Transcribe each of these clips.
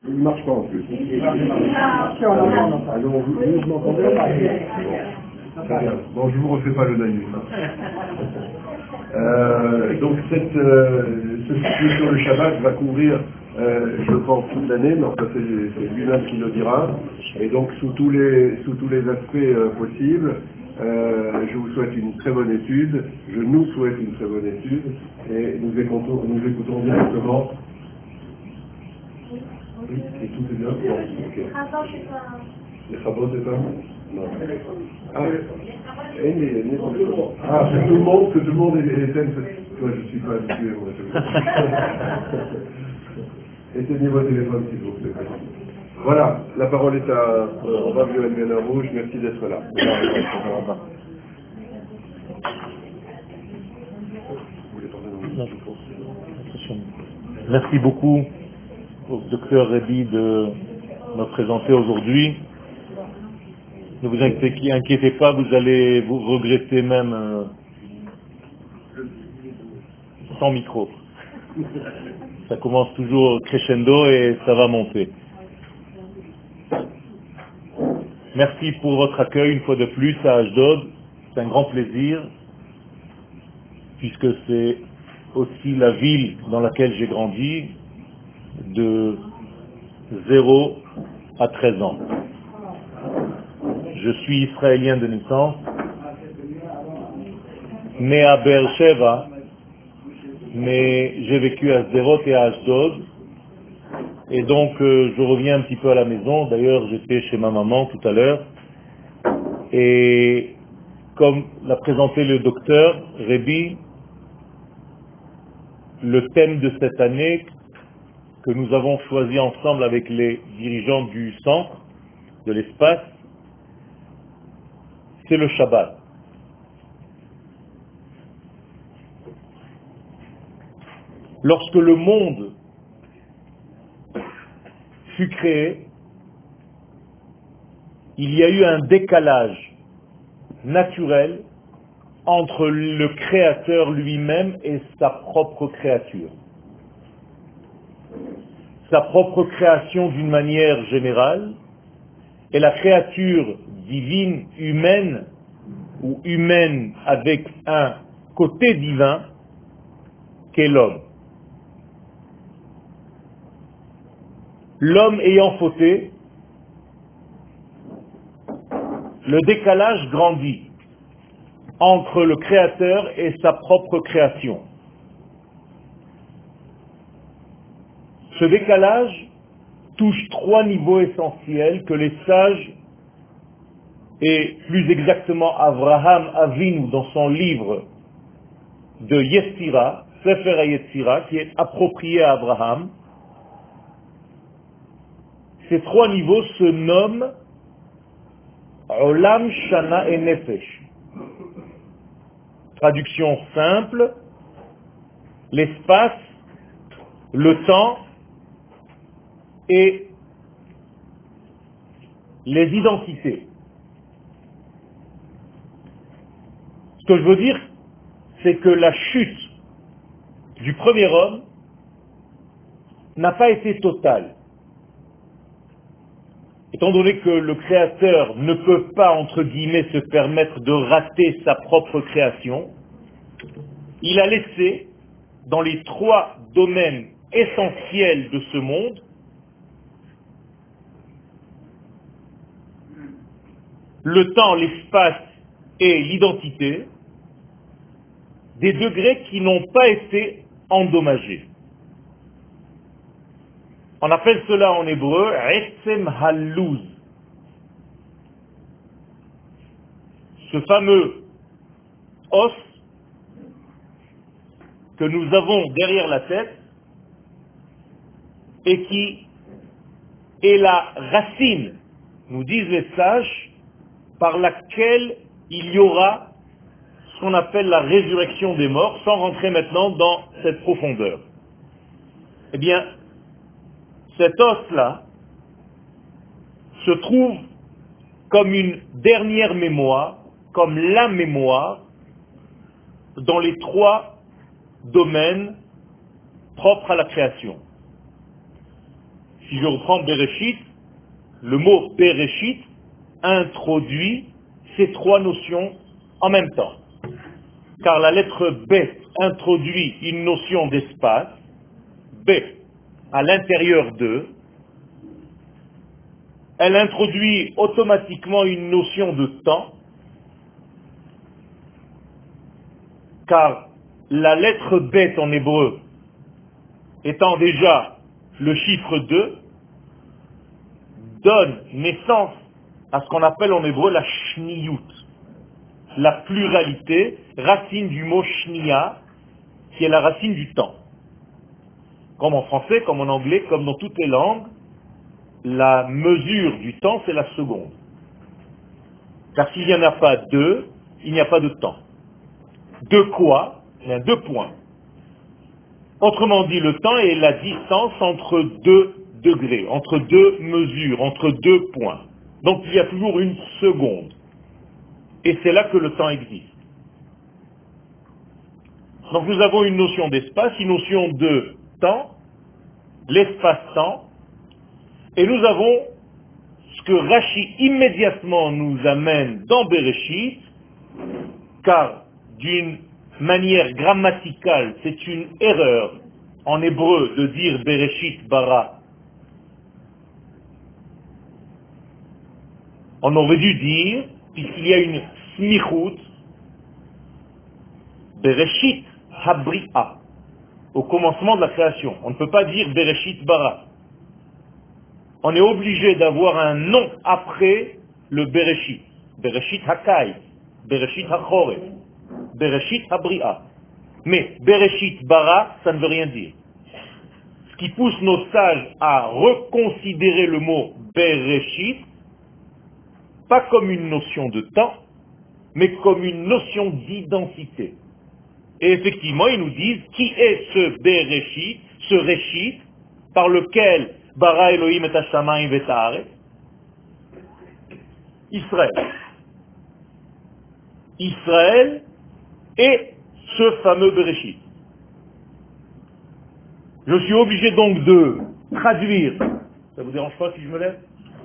Il ne marche pas en plus. Alors, vous m'entendez? Très bien. Bon, je ne vous refais pas le naïf. Donc, ce cycle sur le Shabbat va couvrir, je pense, toute l'année, mais enfin, c'est lui-même qui le dira. Et donc, sous tous les aspects possibles, je vous souhaite une très bonne étude, je nous souhaite une très bonne étude, et nous écoutons directement. Oui, et tout est bien? Bon, ok. Les travaux, c'est ça? Non. C'est tout le monde est tel. Moi, je ne suis pas habitué, moi. Éteignez votre téléphone, s'il vous plaît. Voilà, la parole est à Rav Yoel Ben Rouge, merci d'être là. Merci beaucoup au docteur Rebi de me présenter aujourd'hui. Ne vous inquiétez pas, vous allez vous regretter même sans micro. Ça commence toujours crescendo et ça va monter. Merci pour votre accueil une fois de plus à Ashdod. C'est un grand plaisir puisque c'est aussi la ville dans laquelle j'ai grandi de 0 à 13 ans. Je suis israélien de naissance, né à Beersheva, mais j'ai vécu à Sderot et à Ashdod. Et donc, je reviens un petit peu à la maison. D'ailleurs, j'étais chez ma maman tout à l'heure. Et comme l'a présenté le docteur Rebi, le thème de cette année que nous avons choisi ensemble avec les dirigeants du centre, de l'espace, c'est le Shabbat. Lorsque le monde fut créé, il y a eu un décalage naturel entre le Créateur lui-même et sa propre créature. Sa propre création d'une manière générale et la créature divine, humaine, ou humaine avec un côté divin, qu'est l'homme. L'homme ayant fauté, le décalage grandit entre le Créateur et sa propre création. Ce décalage touche 3 niveaux essentiels que les sages, et plus exactement Avraham Avinu dans son livre de Yetzira, Sefer Yetzira, qui est approprié à Abraham, ces 3 niveaux se nomment Olam, Shana et Nefesh. Traduction simple, l'espace, le temps et les identités. Ce que je veux dire, c'est que la chute du premier homme n'a pas été totale. Étant donné que le Créateur ne peut pas, entre guillemets, se permettre de rater sa propre création, il a laissé, dans les 3 domaines essentiels de ce monde, le temps, l'espace et l'identité, des degrés qui n'ont pas été endommagés. On appelle cela en hébreu Etzem Halouz. Ce fameux os que nous avons derrière la tête et qui est la racine, nous disent les sages, par laquelle il y aura ce qu'on appelle la résurrection des morts, sans rentrer maintenant dans cette profondeur. Eh bien, cet os-là se trouve comme une dernière mémoire, comme la mémoire, dans les 3 domaines propres à la création. Si je reprends Bereshit, le mot Bereshit introduit ces trois notions en même temps. Car la lettre B introduit une notion d'espace, B à l'intérieur de, elle introduit automatiquement une notion de temps, car la lettre Bet en hébreu étant déjà le chiffre 2, donne naissance à ce qu'on appelle en hébreu la shniyut, la pluralité, racine du mot shniya, qui est la racine du temps. Comme en français, comme en anglais, comme dans toutes les langues, la mesure du temps, c'est la seconde. Car s'il n'y en a pas deux, il n'y a pas de temps. De quoi? Il y a deux points. Autrement dit, le temps est la distance entre deux degrés, entre deux mesures, entre deux points. Donc il y a toujours une seconde. Et c'est là que le temps existe. Donc nous avons une notion d'espace, une notion de temps, l'espace-temps, et nous avons ce que Rashi immédiatement nous amène dans Bereshit, car d'une manière grammaticale, c'est une erreur en hébreu de dire Bereshit bara. On aurait dû dire, puisqu'il y a une smichut, Bereshit habri'a, au commencement de la création. On ne peut pas dire Bereshit bara. On est obligé d'avoir un nom après le Bereshit. Bereshit hakai, Bereshit hachoref, Bereshit habri'a. Mais Bereshit bara, ça ne veut rien dire. Ce qui pousse nos sages à reconsidérer le mot Bereshit, pas comme une notion de temps, mais comme une notion d'identité. Et effectivement, ils nous disent qui est ce Bereshit, ce Reshit, par lequel bara Elohim et Hashamayim et Haaretz? Israël. Israël est ce fameux Bereshit. Je suis obligé donc de traduire. Ça vous dérange pas si je me lève?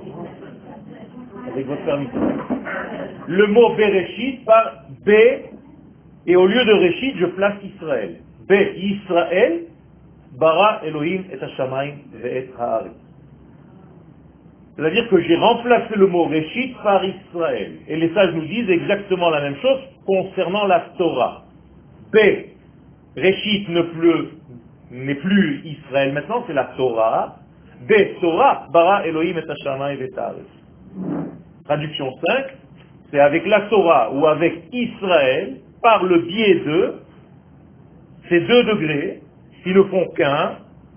Avec votre permission. Le mot Bereshit par B, et au lieu de Reshit, je place Israël. B, Israël, bara Elohim et Hashamayim et Haaretz. C'est-à-dire que j'ai remplacé le mot Reshit par Israël. Et les sages nous disent exactement la même chose concernant la Torah. B, Reshit n'est plus Israël maintenant, c'est la Torah. B, Torah, bara Elohim et Hashamayim et Haaretz. Traduction 5, c'est avec la Torah ou avec Israël, par le biais de ces deux degrés, qui ne font qu'un,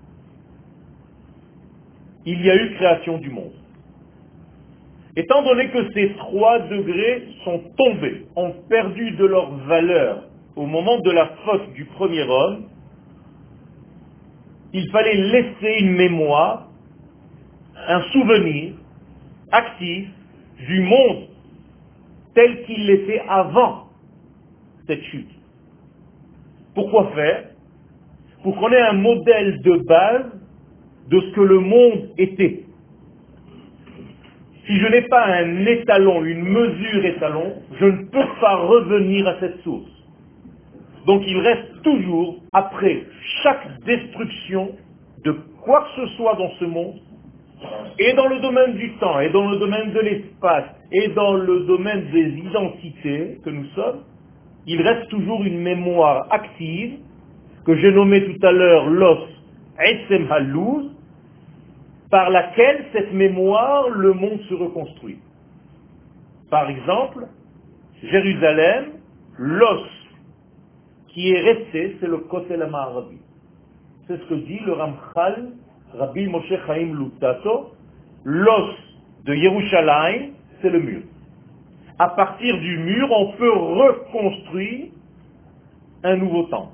il y a eu création du monde. Étant donné que ces trois degrés sont tombés, ont perdu de leur valeur au moment de la faute du premier homme, il fallait laisser une mémoire, un souvenir actif du monde tel qu'il l'était avant cette chute. Pourquoi faire? Pour qu'on ait un modèle de base de ce que le monde était. Si je n'ai pas un étalon, une mesure étalon, je ne peux pas revenir à cette source. Donc il reste toujours, après chaque destruction de quoi que ce soit dans ce monde, et dans le domaine du temps, et dans le domaine de l'espace, et dans le domaine des identités que nous sommes, il reste toujours une mémoire active, que j'ai nommée tout à l'heure l'os Etzem Halouz, par laquelle cette mémoire, le monde se reconstruit. Par exemple, Jérusalem, l'os qui est resté, c'est le Kotel HaMa'aravi. C'est ce que dit le Ramchal, Rabbi Moshe Chaim Lutato, l'os de Yerushalayim, c'est le mur. À partir du mur, on peut reconstruire un nouveau temple.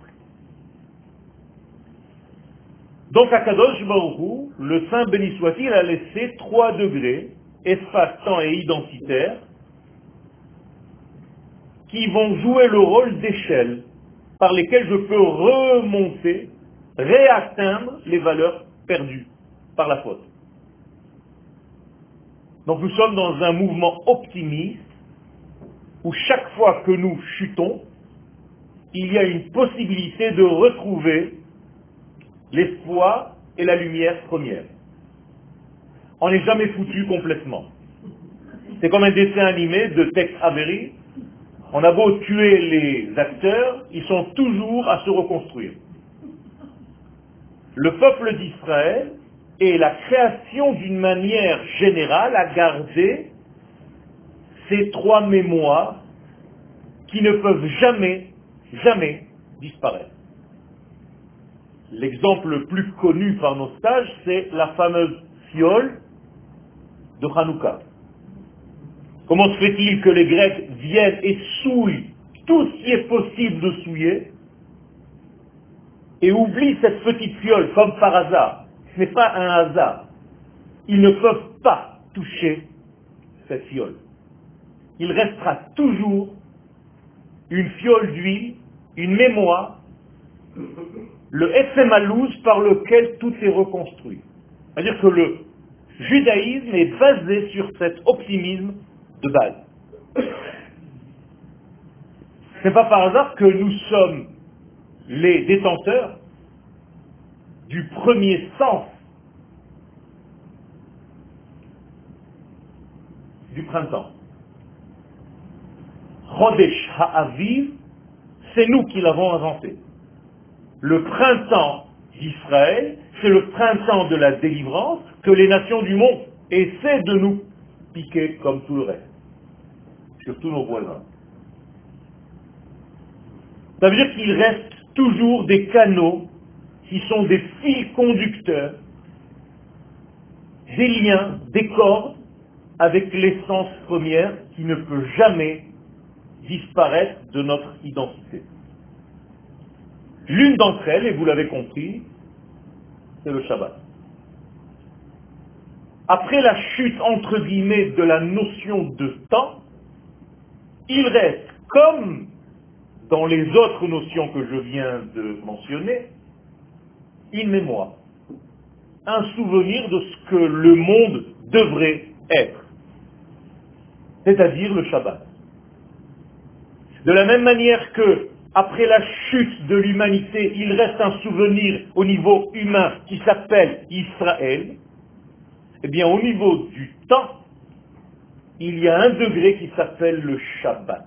Donc Akadosh Baruch Hu, le Saint béni soit-il, a laissé 3 degrés, espace, temps et identitaire, qui vont jouer le rôle d'échelle par lesquelles je peux remonter, réatteindre les valeurs perdues par la faute. Donc nous sommes dans un mouvement optimiste où chaque fois que nous chutons, il y a une possibilité de retrouver l'espoir et la lumière première. On n'est jamais foutu complètement. C'est comme un dessin animé de Tex Avery. On a beau tuer les acteurs, ils sont toujours à se reconstruire. Le peuple d'Israël et la création d'une manière générale a gardé ces trois mémoires qui ne peuvent jamais, jamais disparaître. L'exemple le plus connu par nos sages, c'est la fameuse fiole de Hanouka. Comment se fait-il que les Grecs viennent et souillent tout ce qui est possible de souiller et oublient cette petite fiole comme par hasard? Ce n'est pas un hasard. Ils ne peuvent pas toucher cette fiole. Il restera toujours une fiole d'huile, une mémoire, le Ephémalouz par lequel tout est reconstruit. C'est-à-dire que le judaïsme est basé sur cet optimisme de base. Ce n'est pas par hasard que nous sommes les détenteurs du premier sens du printemps. Chodesh Ha'aviv, c'est nous qui l'avons inventé. Le printemps d'Israël, c'est le printemps de la délivrance que les nations du monde essaient de nous piquer comme tout le reste, surtout nos voisins. Ça veut dire qu'il reste toujours des canaux qui sont des fils conducteurs, des liens, des cordes avec l'essence première qui ne peut jamais disparaître de notre identité. L'une d'entre elles, et vous l'avez compris, c'est le Shabbat. Après la chute, entre guillemets, de la notion de temps, il reste, comme dans les autres notions que je viens de mentionner, une mémoire, un souvenir de ce que le monde devrait être, c'est-à-dire le Shabbat. De la même manière que, après la chute de l'humanité, il reste un souvenir au niveau humain qui s'appelle Israël, eh bien au niveau du temps, il y a un degré qui s'appelle le Shabbat.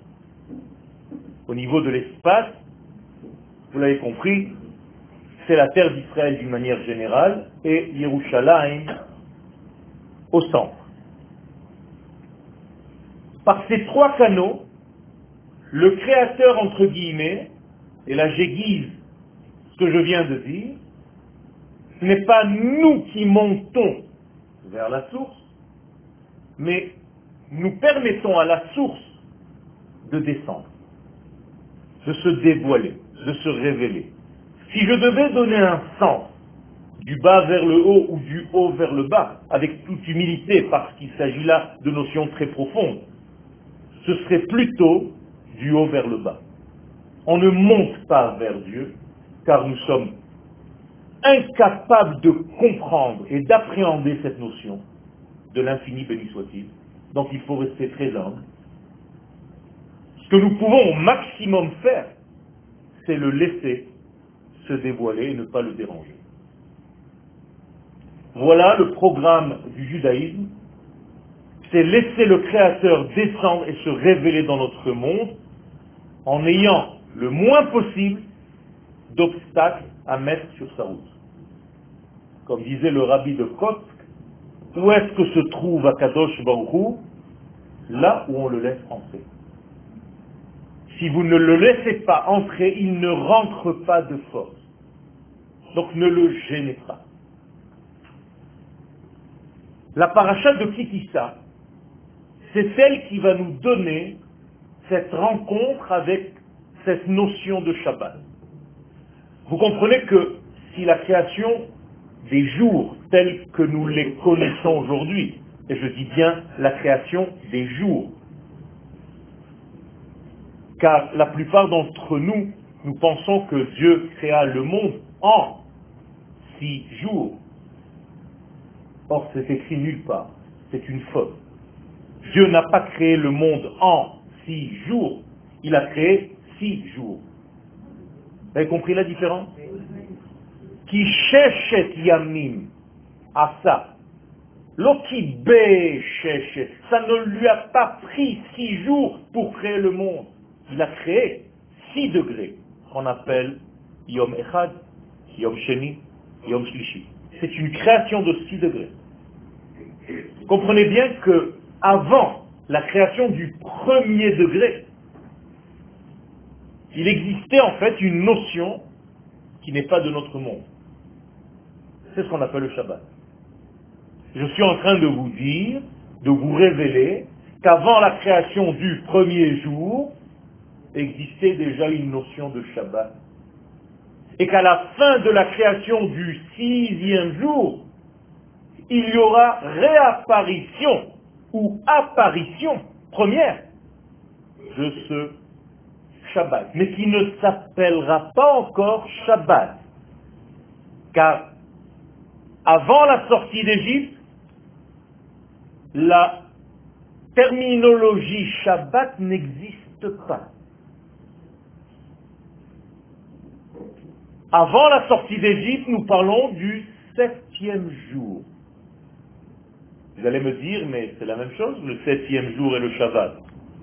Au niveau de l'espace, vous l'avez compris, c'est la terre d'Israël d'une manière générale et Yerushalayim au centre. Par ces trois canaux, le créateur, entre guillemets, et là j'aiguise ce que je viens de dire, ce n'est pas nous qui montons vers la source, mais nous permettons à la source de descendre, de se dévoiler, de se révéler. Si je devais donner un sens du bas vers le haut ou du haut vers le bas, avec toute humilité, parce qu'il s'agit là de notions très profondes, ce serait plutôt du haut vers le bas. On ne monte pas vers Dieu, car nous sommes incapables de comprendre et d'appréhender cette notion de l'infini béni soit-il. Donc il faut rester très humble. Ce que nous pouvons au maximum faire, c'est le laisser se dévoiler et ne pas le déranger. Voilà le programme du judaïsme, c'est laisser le Créateur descendre et se révéler dans notre monde en ayant le moins possible d'obstacles à mettre sur sa route. Comme disait le rabbi de Kotsk, où est-ce que se trouve Akadosh Baruch Hu? Là où on le laisse entrer. Si vous ne le laissez pas entrer, il ne rentre pas de force. Donc ne le gênez pas. La paracha de Kitissa, c'est celle qui va nous donner cette rencontre avec cette notion de Shabbat. Vous comprenez que si la création des jours tels que nous les connaissons aujourd'hui, et je dis bien la création des jours, car la plupart d'entre nous, nous pensons que Dieu créa le monde en 6 jours. Or, c'est écrit nulle part. C'est une faute. Dieu n'a pas créé le monde en 6 jours. Il a créé 6 jours. Vous avez compris la différence? Qui sheshet yamim asa. Loki be sheshet. Ça ne lui a pas pris 6 jours pour créer le monde. Il a créé 6 degrés. Qu'on appelle Yom Echad, Yom Sheni, Yom Shlishi. C'est une création de 6 degrés. Comprenez bien que avant la création du premier degré, il existait en fait une notion qui n'est pas de notre monde. C'est ce qu'on appelle le Shabbat. Je suis en train de vous dire, de vous révéler, qu'avant la création du premier jour, existait déjà une notion de Shabbat. Et qu'à la fin de la création du 6e jour, il y aura réapparition ou apparition première de ce Shabbat, mais qui ne s'appellera pas encore Shabbat. Car avant la sortie d'Égypte, la terminologie Shabbat n'existe pas. Avant la sortie d'Égypte, nous parlons du 7e jour. Vous allez me dire, mais c'est la même chose, le 7e jour et le Shabbat.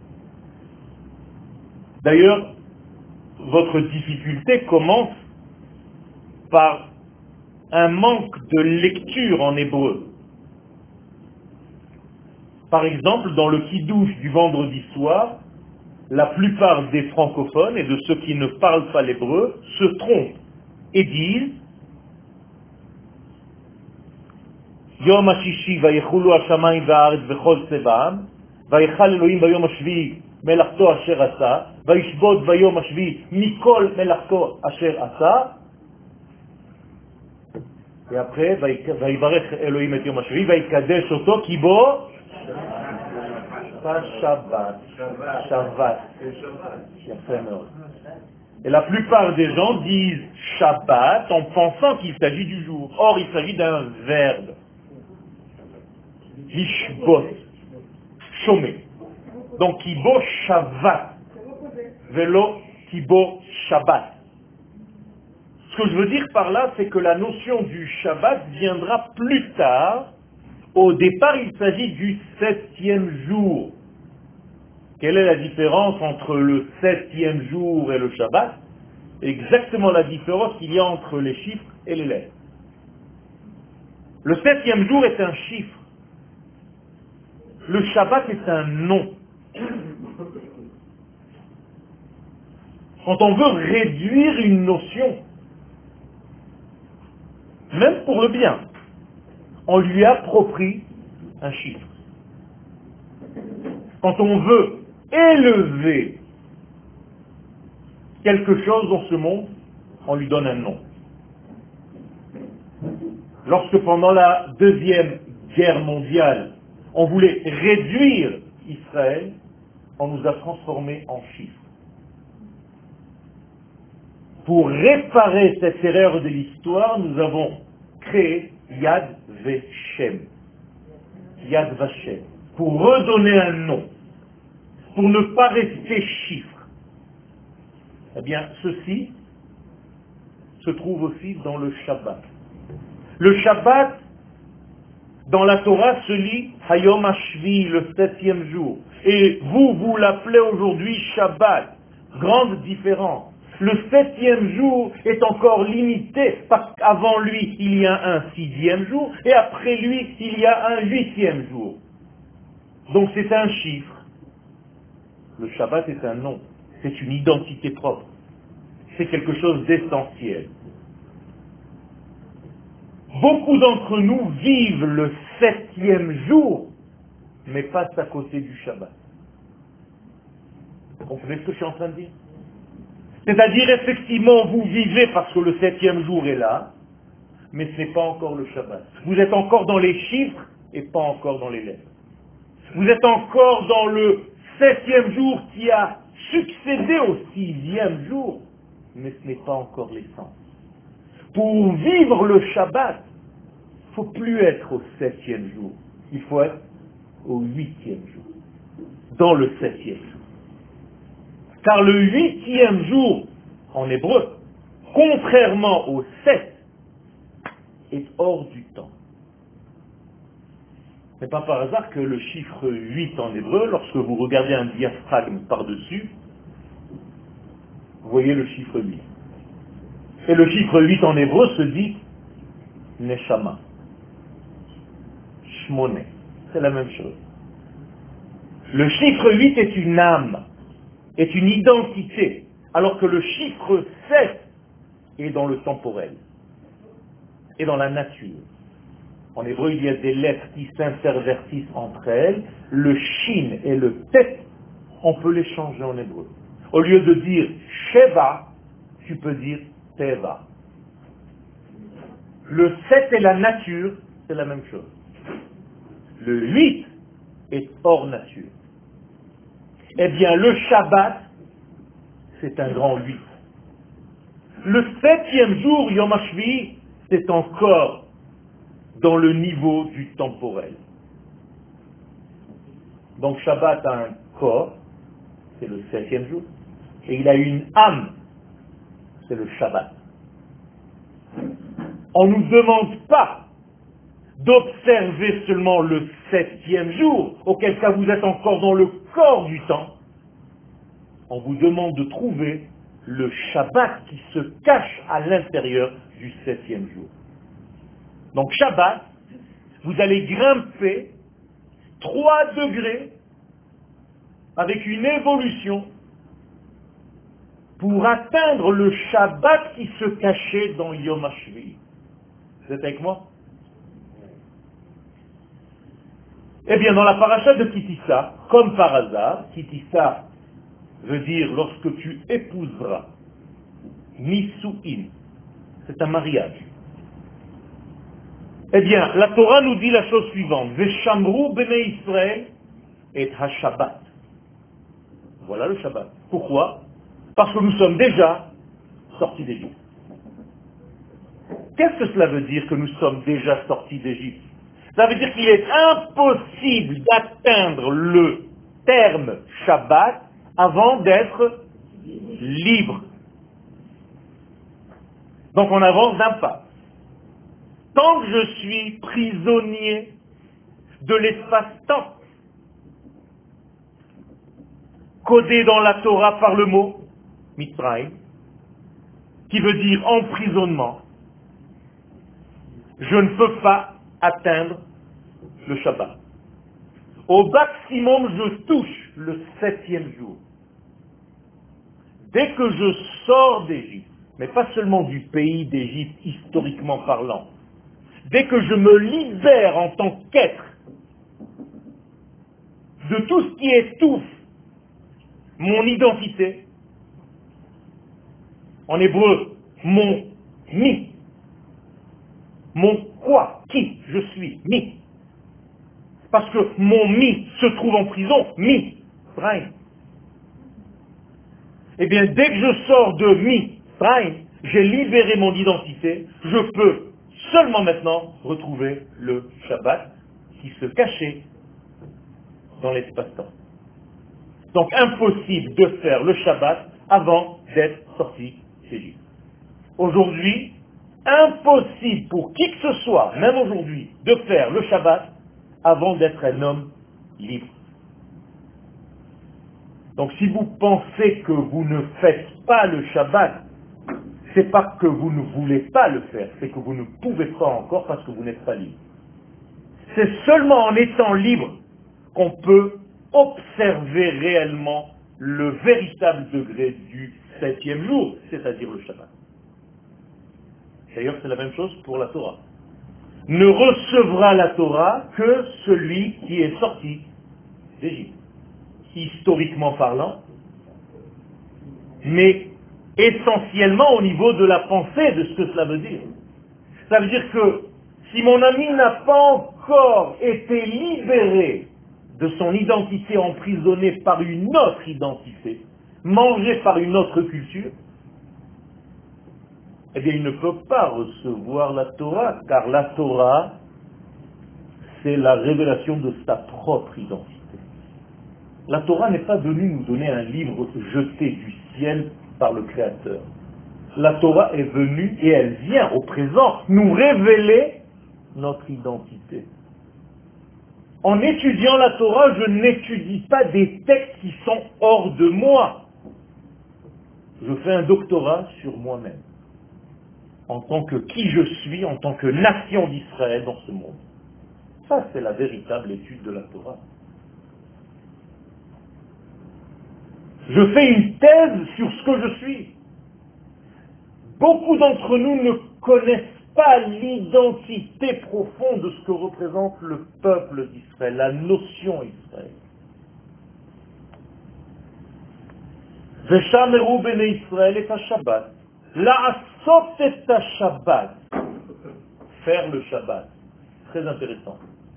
D'ailleurs, votre difficulté commence par un manque de lecture en hébreu. Par exemple, dans le Kiddush du vendredi soir, la plupart des francophones et de ceux qui ne parlent pas l'hébreu se trompent et disent Yom HaShishi vayechulu hashamayim va'aretz v'chol tzevaam vayechal Elohim bayom hashvi'i melachto asher asa vayishbot bayom hashvi'i mikol melachto asher asa. Et après, vayivarech Elohim et yom hashvi'i vayikadesh oto ki bo Shabbat. Shabbat. Et la plupart des gens disent Shabbat en pensant qu'il s'agit du jour. Or, il s'agit d'un verbe. Lishbot. Chomer. Donc, kibo Shabbat. Velo kibo Shabbat. Ce que je veux dire par là, c'est que la notion du Shabbat viendra plus tard. Au départ, il s'agit du 7e jour. Quelle est la différence entre le 7e jour et le Shabbat? Exactement la différence qu'il y a entre les chiffres et les lettres. Le 7e jour est un chiffre. Le Shabbat est un nom. Quand on veut réduire une notion, même pour le bien, on lui approprie un chiffre. Quand on veut élever quelque chose dans ce monde, on lui donne un nom. Lorsque pendant la Deuxième Guerre mondiale, on voulait réduire Israël, on nous a transformés en chiffres. Pour réparer cette erreur de l'histoire, nous avons créé Yad Vashem. Yad Vashem. Pour redonner un nom. Pour ne pas rester chiffre. Eh bien, ceci se trouve aussi dans le Shabbat. Le Shabbat, dans la Torah, se lit Hayom Hashvi, le 7e jour. Et vous l'appelez aujourd'hui Shabbat. Grande différence. Le 7e jour est encore limité parce qu'avant lui, il y a un 6e jour et après lui, il y a un 8e jour. Donc c'est un chiffre. Le Shabbat est un nom. C'est une identité propre. C'est quelque chose d'essentiel. Beaucoup d'entre nous vivent le 7e jour, mais passent à côté du Shabbat. Vous comprenez ce que je suis en train de dire? C'est-à-dire, effectivement, vous vivez parce que le 7e jour est là, mais ce n'est pas encore le Shabbat. Vous êtes encore dans les chiffres et pas encore dans les lettres. Vous êtes encore dans le 7e jour qui a succédé au 6e jour, mais ce n'est pas encore l'essence. Pour vivre le Shabbat, il ne faut plus être au 7e jour. Il faut être au 8e jour, dans le 7e jour. Car le 8e jour, en hébreu, contrairement au 7, est hors du temps. Ce n'est pas par hasard que le chiffre 8 en hébreu, lorsque vous regardez un diaphragme par-dessus, vous voyez le chiffre 8. Et le chiffre 8 en hébreu se dit Neshama. Shmoné. C'est la même chose. Le chiffre 8 est une âme, est une identité, alors que le chiffre 7 est dans le temporel, est dans la nature. En hébreu, il y a des lettres qui s'intervertissent entre elles. Le shin et le tet, on peut les changer en hébreu. Au lieu de dire Sheva, tu peux dire Teva. Le 7 et la nature, c'est la même chose. Le 8 est hors nature. Eh bien, le Shabbat, c'est un grand 8. Le 7e jour, Yom HaShvi, c'est encore dans le niveau du temporel. Donc Shabbat a un corps, c'est le 7e jour, et il a une âme, c'est le Shabbat. On ne nous demande pas d'observer seulement le 7e jour, auquel cas vous êtes encore dans le corps du temps. On vous demande de trouver le Shabbat qui se cache à l'intérieur du 7e jour. Donc Shabbat, vous allez grimper 3 degrés avec une évolution pour atteindre le Shabbat qui se cachait dans Yom HaShvi. Vous êtes avec moi? Eh bien, dans la paracha de Kitissa, comme par hasard, Kitissa veut dire lorsque tu épouseras, Nisu'in, c'est un mariage. Eh bien, la Torah nous dit la chose suivante, Veshamru bnei Israël et ha-Shabbat. Voilà le Shabbat. Pourquoi? Parce que nous sommes déjà sortis d'Égypte. Qu'est-ce que cela veut dire que nous sommes déjà sortis d'Égypte? Ça veut dire qu'il est impossible d'atteindre le terme Shabbat avant d'être libre. Donc on avance d'un pas. Tant que je suis prisonnier de l'espace-temps, codé dans la Torah par le mot Mitzrayim, qui veut dire emprisonnement, je ne peux pas atteindre le Shabbat. Au maximum, je touche le 7e jour. Dès que je sors d'Égypte, mais pas seulement du pays d'Égypte historiquement parlant, dès que je me libère en tant qu'être de tout ce qui étouffe mon identité, en hébreu, mon mi, mon quoi, qui je suis, mi. Parce que mon mi se trouve en prison, mi, Brain. Eh bien, dès que je sors de mi, Brain, j'ai libéré mon identité, je peux seulement maintenant retrouver le Shabbat qui se cachait dans l'espace-temps. Donc impossible de faire le Shabbat avant d'être sorti d'Égypte. Aujourd'hui, impossible pour qui que ce soit, même aujourd'hui, de faire le Shabbat avant d'être un homme libre. Donc si vous pensez que vous ne faites pas le Shabbat, c'est pas que vous ne voulez pas le faire, c'est que vous ne pouvez pas encore parce que vous n'êtes pas libre. C'est seulement en étant libre qu'on peut observer réellement le véritable degré du 7e jour, c'est-à-dire le Shabbat. D'ailleurs, c'est la même chose pour la Torah. Ne recevra la Torah que celui qui est sorti d'Égypte, historiquement parlant, mais essentiellement au niveau de la pensée de ce que cela veut dire. Ça veut dire que si mon ami n'a pas encore été libéré de son identité emprisonnée par une autre identité, mangée par une autre culture, eh bien il ne peut pas recevoir la Torah, car la Torah, c'est la révélation de sa propre identité. La Torah n'est pas venue nous donner un livre jeté du ciel par le Créateur. La Torah est venue et elle vient au présent nous révéler notre identité. En étudiant la Torah, je n'étudie pas des textes qui sont hors de moi. Je fais un doctorat sur moi-même, en tant que qui je suis, en tant que nation d'Israël dans ce monde. Ça, c'est la véritable étude de la Torah. Je fais une thèse sur ce que je suis. Beaucoup d'entre nous ne connaissent pas l'identité profonde de ce que représente le peuple d'Israël, la notion Israël. Veshameru bnei Israël et Shabbat. La'asot et Shabbat. Faire le Shabbat. Très intéressant.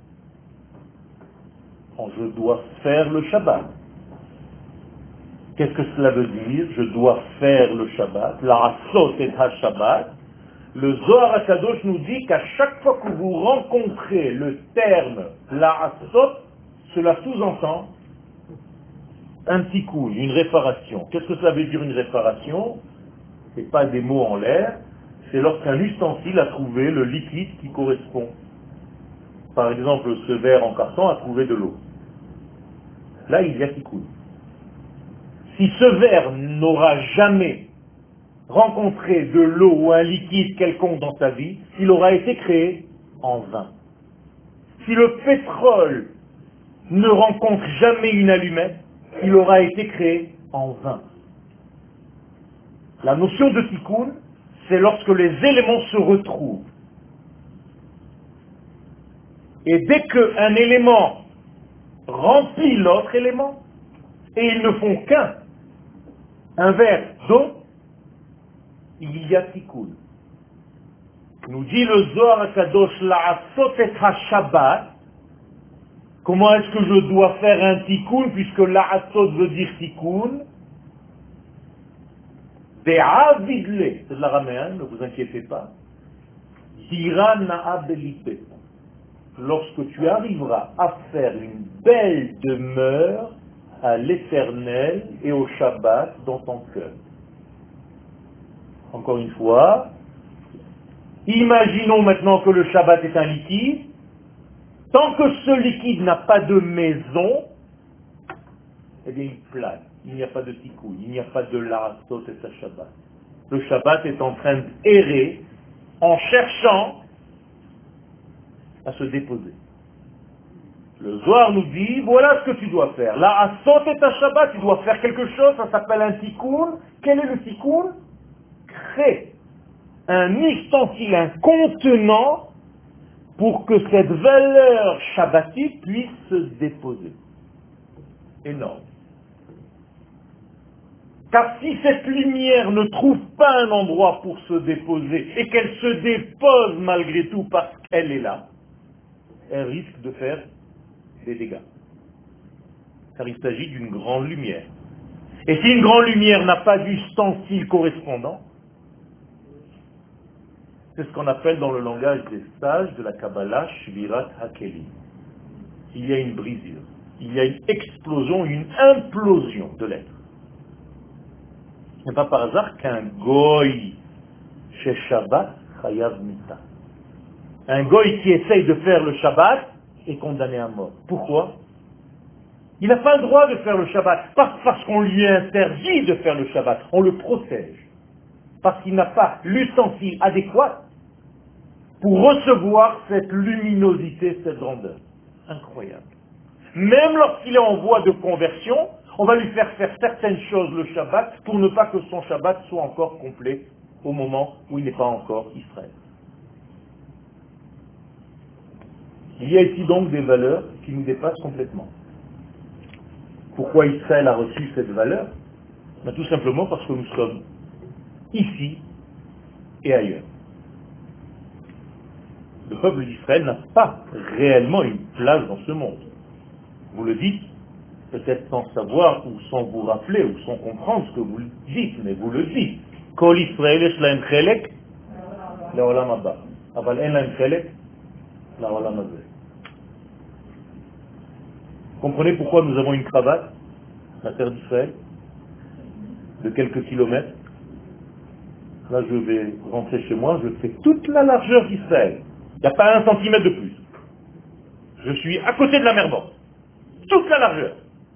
Quand je dois faire le Shabbat. Qu'est-ce que cela veut dire? Je dois faire le Shabbat. La'asot et Shabbat. Le Zohar HaKadosh nous dit qu'à chaque fois que vous rencontrez le terme la'asot, cela sous-entend un tikkun, une réparation. Qu'est-ce que cela veut dire une réparation? Ce n'est pas des mots en l'air, c'est lorsqu'un ustensile a trouvé le liquide qui correspond. Par exemple, ce verre en carton a trouvé de l'eau. Là, il y a tikkun. Si ce verre n'aura jamais rencontré de l'eau ou un liquide quelconque dans sa vie, il aura été créé en vain. Si le pétrole ne rencontre jamais une allumette, il aura été créé en vain. La notion de tikkun, c'est lorsque les éléments se retrouvent. Et dès qu'un élément remplit l'autre élément, et ils ne font qu'un, un verre d'eau, il y a tikkun. Nous dit le Zohar HaKadosh, la'asot et ha-Shabbat. Comment est-ce que je dois faire un tikkun, puisque la'asot veut dire tikkun? De'avidle, c'est de l'araméen, ne vous inquiétez pas. Dira na'a belipe. Lorsque tu arriveras à faire une belle demeure à l'Éternel et au Shabbat dans ton cœur. Encore une fois, imaginons maintenant que le Shabbat est un liquide. Tant que ce liquide n'a pas de maison, eh bien il plane. Il n'y a pas de tikkun, il n'y a pas de la'asot et sa Shabbat. Le Shabbat est en train d'errer en cherchant à se déposer. Le Zohar nous dit, voilà ce que tu dois faire. La'asot et ta Shabbat, tu dois faire quelque chose, ça s'appelle un tikkun. Quel est le tikkun? Crée un ustensile, un contenant pour que cette valeur shabbatique puisse se déposer. Énorme. Car si cette lumière ne trouve pas un endroit pour se déposer et qu'elle se dépose malgré tout parce qu'elle est là, elle risque de faire des dégâts. Car il s'agit d'une grande lumière. Et si une grande lumière n'a pas d'ustensile correspondant, c'est ce qu'on appelle dans le langage des sages de la Kabbalah, Shvirat HaKelim. Il y a une brisure, il y a une explosion, une implosion de l'être. Ce n'est pas par hasard qu'un goy chez Shabbat, Chayav Mita. Un goy qui essaye de faire le Shabbat est condamné à mort. Pourquoi? Il n'a pas le droit de faire le Shabbat, pas parce qu'on lui interdit de faire le Shabbat, on le protège. Parce qu'il n'a pas l'ustensile adéquat pour recevoir cette luminosité, cette grandeur. Incroyable. Même lorsqu'il est en voie de conversion, on va lui faire certaines choses le Shabbat pour ne pas que son Shabbat soit encore complet au moment où il n'est pas encore Israël. Il y a ici donc des valeurs qui nous dépassent complètement. Pourquoi Israël a reçu cette valeur? Tout simplement parce que nous sommes ici et ailleurs. Le peuple d'Israël n'a pas réellement une place dans ce monde. Vous le dites, peut-être sans savoir ou sans vous rappeler ou sans comprendre ce que vous dites, mais vous le dites. Kol Israël yesh lahem chelek le'olam haba, aval en lahem chelek le'olam hazeh. Comprenez pourquoi nous avons une cravate, la terre d'Israël, de quelques kilomètres. Là, je vais rentrer chez moi, je fais toute la largeur d'Israël. Il n'y a pas 1 centimètre de plus. Je suis à côté de la mer Morte. Toute la largeur.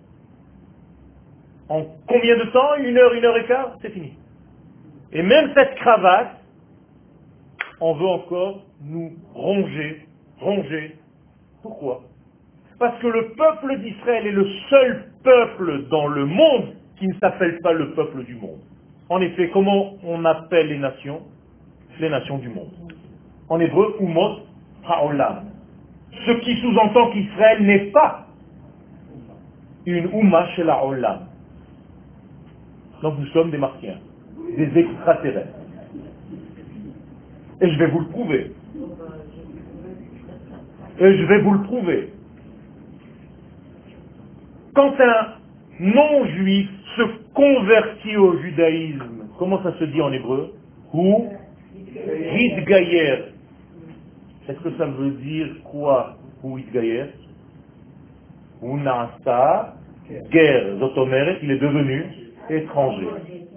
En combien de temps? 1 heure et quart? C'est fini. Et même cette cravate, on veut encore nous ronger. Pourquoi? Parce que le peuple d'Israël est le seul peuple dans le monde qui ne s'appelle pas le peuple du monde. En effet, comment on appelle les nations? Les nations du monde. En hébreu, Umot Ha'olam. Ce qui sous-entend qu'Israël n'est pas une Ouma chez la Olam. Donc nous sommes des Martiens, des extraterrestres. Et je vais vous le prouver. Quand un non-juif se convertit au judaïsme, comment ça se dit en hébreu? Ou Hitgayer. Est-ce que ça veut dire quoi? Ou Hitgayer? Ou Nasta, guerre, Zotomeret, il est devenu étranger.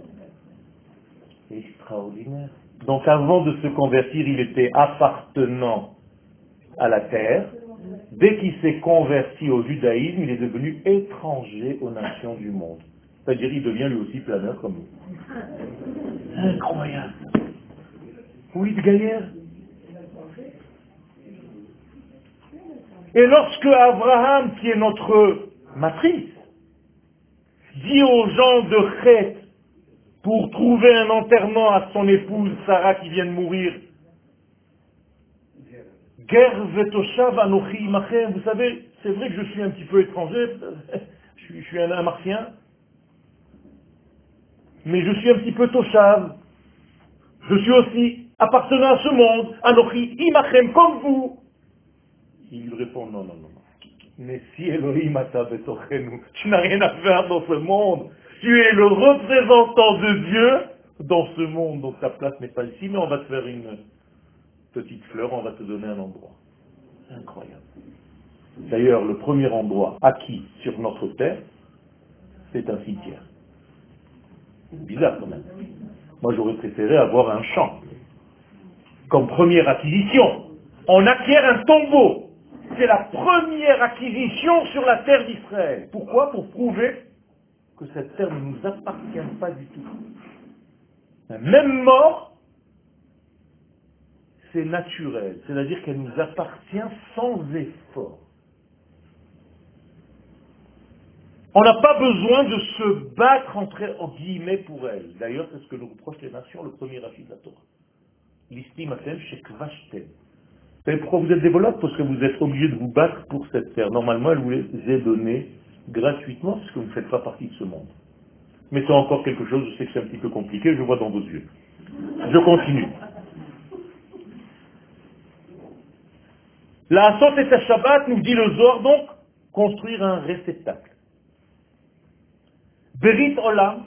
Extraordinaire. Donc avant de se convertir, il était appartenant à la terre. Dès qu'il s'est converti au judaïsme, il est devenu étranger aux nations du monde. C'est-à-dire il devient lui aussi planeur comme nous. Incroyable. Oui, de Gaillard. Et lorsque Abraham, qui est notre matrice, dit aux gens de Chet, pour trouver un enterrement à son épouse Sarah qui vient de mourir, Ger vetoshav anochi imachem. Vous savez, c'est vrai que je suis un petit peu étranger, je suis un martien, mais je suis un petit peu toshav. Je suis aussi appartenant à ce monde, anochi imachem, comme vous. Il lui répond non. Mais si Elohim ata betochenu, tu n'as rien à faire dans ce monde. Tu es le représentant de Dieu dans ce monde, donc ta place n'est pas ici, mais on va te faire une petite fleur, on va te donner un endroit. Incroyable. D'ailleurs, le premier endroit acquis sur notre terre, c'est un cimetière. Bizarre quand même. Moi, j'aurais préféré avoir un champ. Comme première acquisition, on acquiert un tombeau. C'est la première acquisition sur la terre d'Israël. Pourquoi? Pour prouver que cette terre ne nous appartient pas du tout. Même mort, c'est naturel. C'est-à-dire qu'elle nous appartient sans effort. On n'a pas besoin de se battre entre guillemets pour elle. D'ailleurs, c'est ce que nous reprochent les nations, le premier rachis de la Torah. L'istim atem shekvashtem. Vous savez pourquoi vous êtes des voleurs? Parce que vous êtes obligés de vous battre pour cette terre. Normalement, elle vous les est donnée gratuitement, parce que vous ne faites pas partie de ce monde. Mais c'est encore quelque chose, je sais que c'est un petit peu compliqué, je vois dans vos yeux. Je continue. La Asot et à Shabbat, nous dit le Zohar, donc, construire un réceptacle. Berit Olam,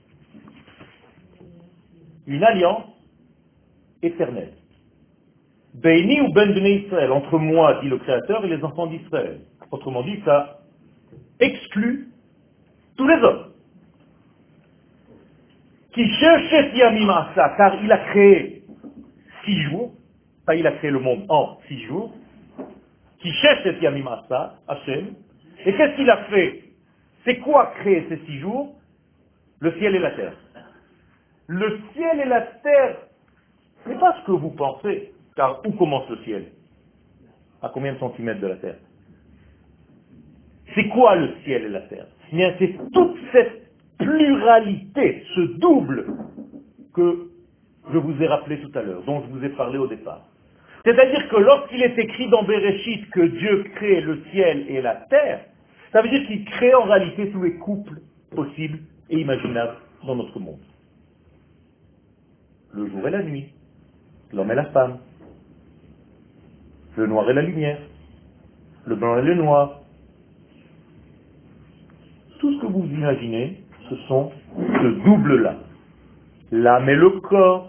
une alliance éternelle. Beini ou Ben Bnei Israël, entre moi, dit le Créateur, et les enfants d'Israël. Autrement dit, ça exclut tous les autres. Qui cherchait Yamim Asa, car il a créé 6 jours, pas il a créé le monde en 6 jours, qui cherchait Yamim Asa, Hachem, et qu'est-ce qu'il a fait? C'est quoi créer ces 6 jours? Le ciel et la terre. Le ciel et la terre, ce n'est pas ce que vous pensez, car où commence le ciel? À combien de centimètres de la terre? C'est quoi le ciel et la terre? Eh bien, c'est toute cette pluralité, ce double que je vous ai rappelé tout à l'heure, dont je vous ai parlé au départ. C'est-à-dire que lorsqu'il est écrit dans Bereshit que Dieu crée le ciel et la terre, ça veut dire qu'il crée en réalité tous les couples possibles et imaginables dans notre monde. Le jour et la nuit, l'homme et la femme, le noir et la lumière, le blanc et le noir. Tout ce que vous imaginez, ce sont ce double-là. L'âme et le corps,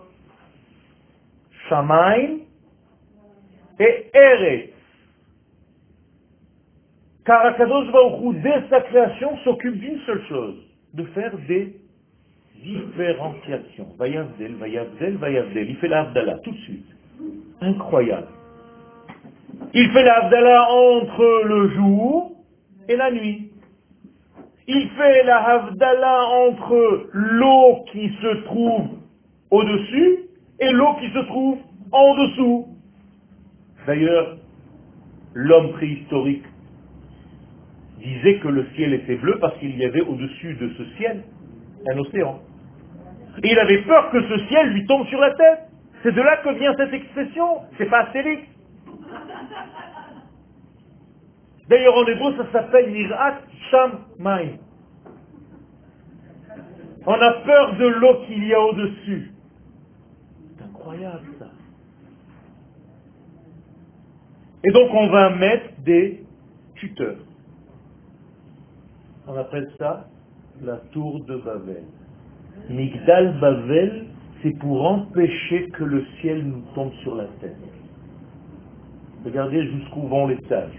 Shamaim et Eretz. Car Akadosh Baruch Hu, dès sa création, s'occupe d'une seule chose, de faire des différenciations. Vayavdel, Vayavdel, Vayavdel. Il fait la Havdalah tout de suite. Incroyable. Il fait la Havdalah entre le jour et la nuit. Il fait la Havdalah entre l'eau qui se trouve au-dessus et l'eau qui se trouve en dessous. D'ailleurs, l'homme préhistorique disait que le ciel était bleu parce qu'il y avait au-dessus de ce ciel un océan. Et il avait peur que ce ciel lui tombe sur la tête. C'est de là que vient cette expression. C'est pas Astérix. D'ailleurs, en hébreu, ça s'appelle Nirat Shamayim. On a peur de l'eau qu'il y a au-dessus. C'est incroyable, ça. Et donc, on va mettre des tuteurs. On appelle ça la tour de Babel. Migdal Babel, c'est pour empêcher que le ciel nous tombe sur la tête. Regardez jusqu'où vont les sages.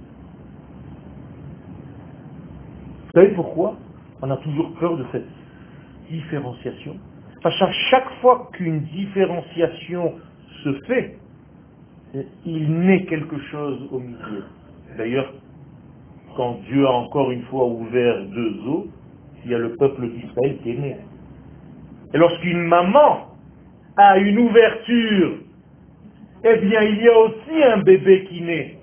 Vous savez pourquoi on a toujours peur de cette différenciation? Parce qu'à chaque fois qu'une différenciation se fait, il naît quelque chose au milieu. D'ailleurs, quand Dieu a encore une fois ouvert deux eaux, il y a le peuple d'Israël qui est né. Et lorsqu'une maman a une ouverture, eh bien il y a aussi un bébé qui naît.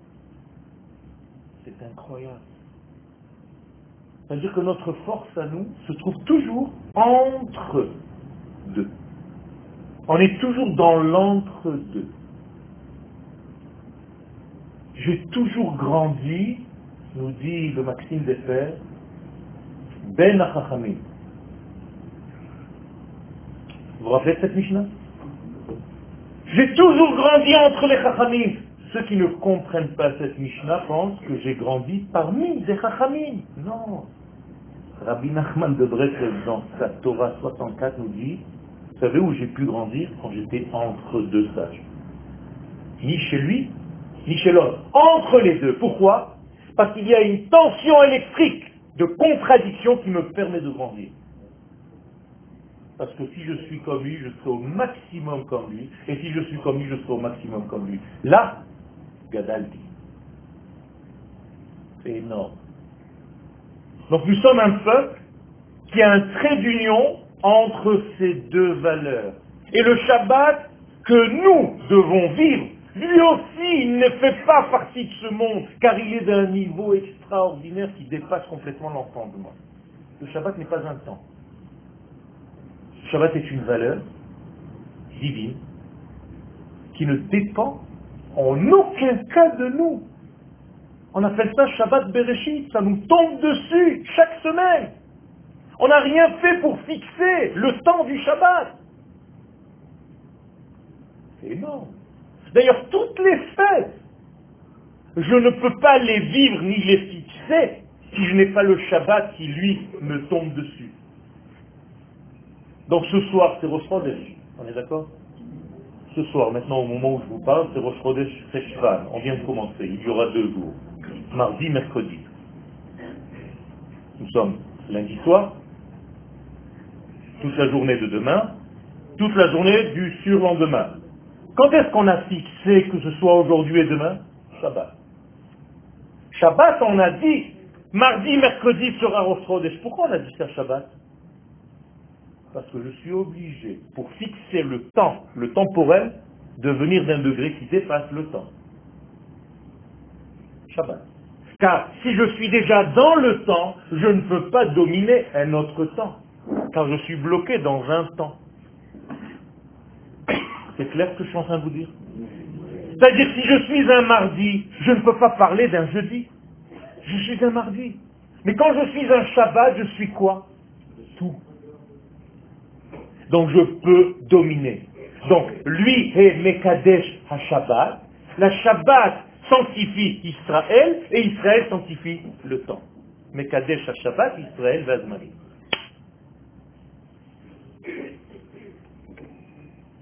C'est incroyable. C'est-à-dire que notre force à nous se trouve toujours entre deux. On est toujours dans l'entre-deux. J'ai toujours grandi, nous dit le Maxime des Pères, Ben Achachamim. Vous vous rappelez de cette Mishnah? J'ai toujours grandi entre les Chachamim. Ceux qui ne comprennent pas cette Mishnah pensent que j'ai grandi parmi des Chachamim. Non. Rabbi Nachman de Breslev, dans sa Torah 64, nous dit, vous savez où j'ai pu grandir? Quand j'étais entre deux sages. Ni chez lui, ni chez l'autre. Entre les deux. Pourquoi? Parce qu'il y a une tension électrique de contradiction qui me permet de grandir. Parce que si je suis comme lui, je serai au maximum comme lui. Et si je suis comme lui, je serai au maximum comme lui. Là, Gadaldi. C'est énorme. Donc nous sommes un peuple qui a un trait d'union entre ces deux valeurs. Et le Shabbat que nous devons vivre, lui aussi, il ne fait pas partie de ce monde, car il est d'un niveau extraordinaire qui dépasse complètement l'entendement. Le Shabbat n'est pas un temps. Le Shabbat est une valeur divine qui ne dépend en aucun cas de nous. On appelle ça Shabbat Bereshit, ça nous tombe dessus chaque semaine. On n'a rien fait pour fixer le temps du Shabbat. C'est énorme. D'ailleurs, toutes les fêtes, je ne peux pas les vivre ni les fixer si je n'ai pas le Shabbat qui, lui, me tombe dessus. Donc ce soir, c'est Rosh Chodesh. On est d'accord? Ce soir, maintenant, au moment où je vous parle, c'est Rosh Chodesh Cheshvan. On vient de commencer. Il y aura 2 jours. Mardi, mercredi. Nous sommes lundi soir, toute la journée de demain, toute la journée du surlendemain. Quand est-ce qu'on a fixé que ce soit aujourd'hui et demain? Shabbat. Shabbat, on a dit, mardi, mercredi sera Rosh Chodesh. Pourquoi on a dit ça Shabbat? Parce que je suis obligé, pour fixer le temps, le temporel, de venir d'un degré qui dépasse le temps. Shabbat. Car si je suis déjà dans le temps, je ne peux pas dominer un autre temps. Car je suis bloqué dans un temps. C'est clair ce que je suis en train de vous dire? C'est-à-dire si je suis un mardi, je ne peux pas parler d'un jeudi. Je suis un mardi. Mais quand je suis un Shabbat, je suis quoi? Tout. Donc je peux dominer. Donc lui est Mekadesh HaShabbat. La Shabbat sanctifie Israël et Israël sanctifie le temps. Mekadesh HaShabbat, Israël Vazmari.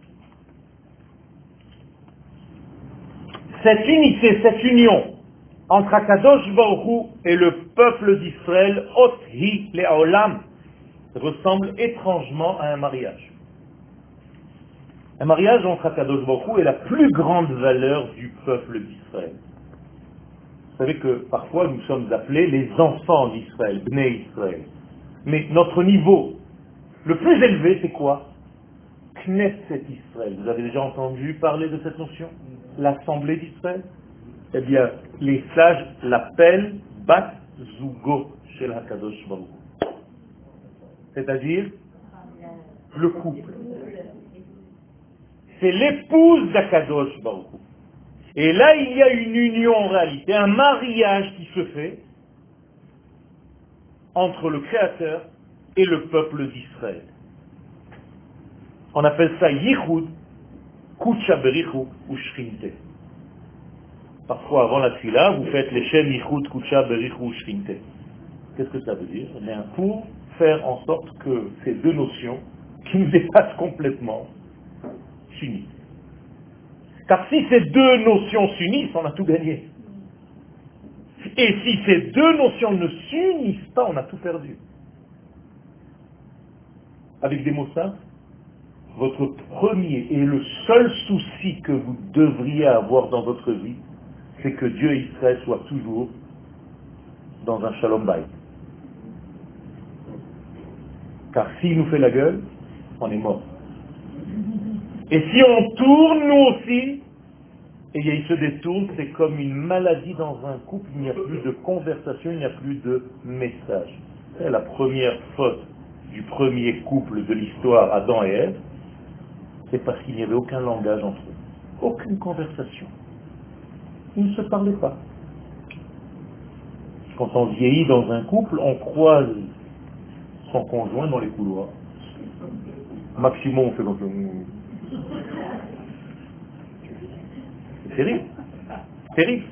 Cette unité, cette union entre Akadosh Baruch Hu et le peuple d'Israël, Ot Hi Le'olam, ressemble étrangement à un mariage. Un mariage entre Akadosh Baruch Hu est la plus grande valeur du peuple d'Israël. Vous savez que parfois nous sommes appelés les enfants d'Israël, Bnei Israël. Mais notre niveau le plus élevé, c'est quoi? Knesset Israël. Vous avez déjà entendu parler de cette notion? L'Assemblée d'Israël? Eh bien, les sages l'appellent Bat Zugo Shel HaKadosh Baruch Hu. C'est-à-dire le couple. C'est l'épouse d'Akadosh Baruch Hu. Et là, il y a une union en réalité, un mariage qui se fait entre le Créateur et le peuple d'Israël. On appelle ça Yichud, Kucha Berichu ou Shrinte. Parfois, avant la Tfila, vous faites les Shem Yichud, Kucha Berichu ou Shrinte. Qu'est-ce que ça veut dire? Eh bien, pour faire en sorte que ces deux notions, qui nous dépassent complètement, s'unissent. Car si ces deux notions s'unissent, on a tout gagné. Et si ces deux notions ne s'unissent pas, on a tout perdu. Avec des mots simples, votre premier et le seul souci que vous devriez avoir dans votre vie, c'est que Dieu et Israël soient toujours dans un shalom bayit. Car s'il nous fait la gueule, on est mort. Et si on tourne nous aussi, et il se détourne, c'est comme une maladie dans un couple, il n'y a plus de conversation, il n'y a plus de message. C'est la première faute du premier couple de l'histoire, Adam et Ève, c'est parce qu'il n'y avait aucun langage entre eux, aucune conversation. Ils ne se parlaient pas. Quand on vieillit dans un couple, on croise son conjoint dans les couloirs. Maximum, on fait comme ça. C'est terrible. Terrible.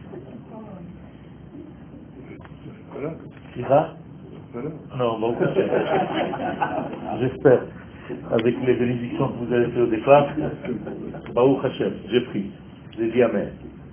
Non, bon, j'espère. Avec les bénédictions que vous avez fait au départ, Baruch Hashem, j'ai pris. J'ai dit Amen.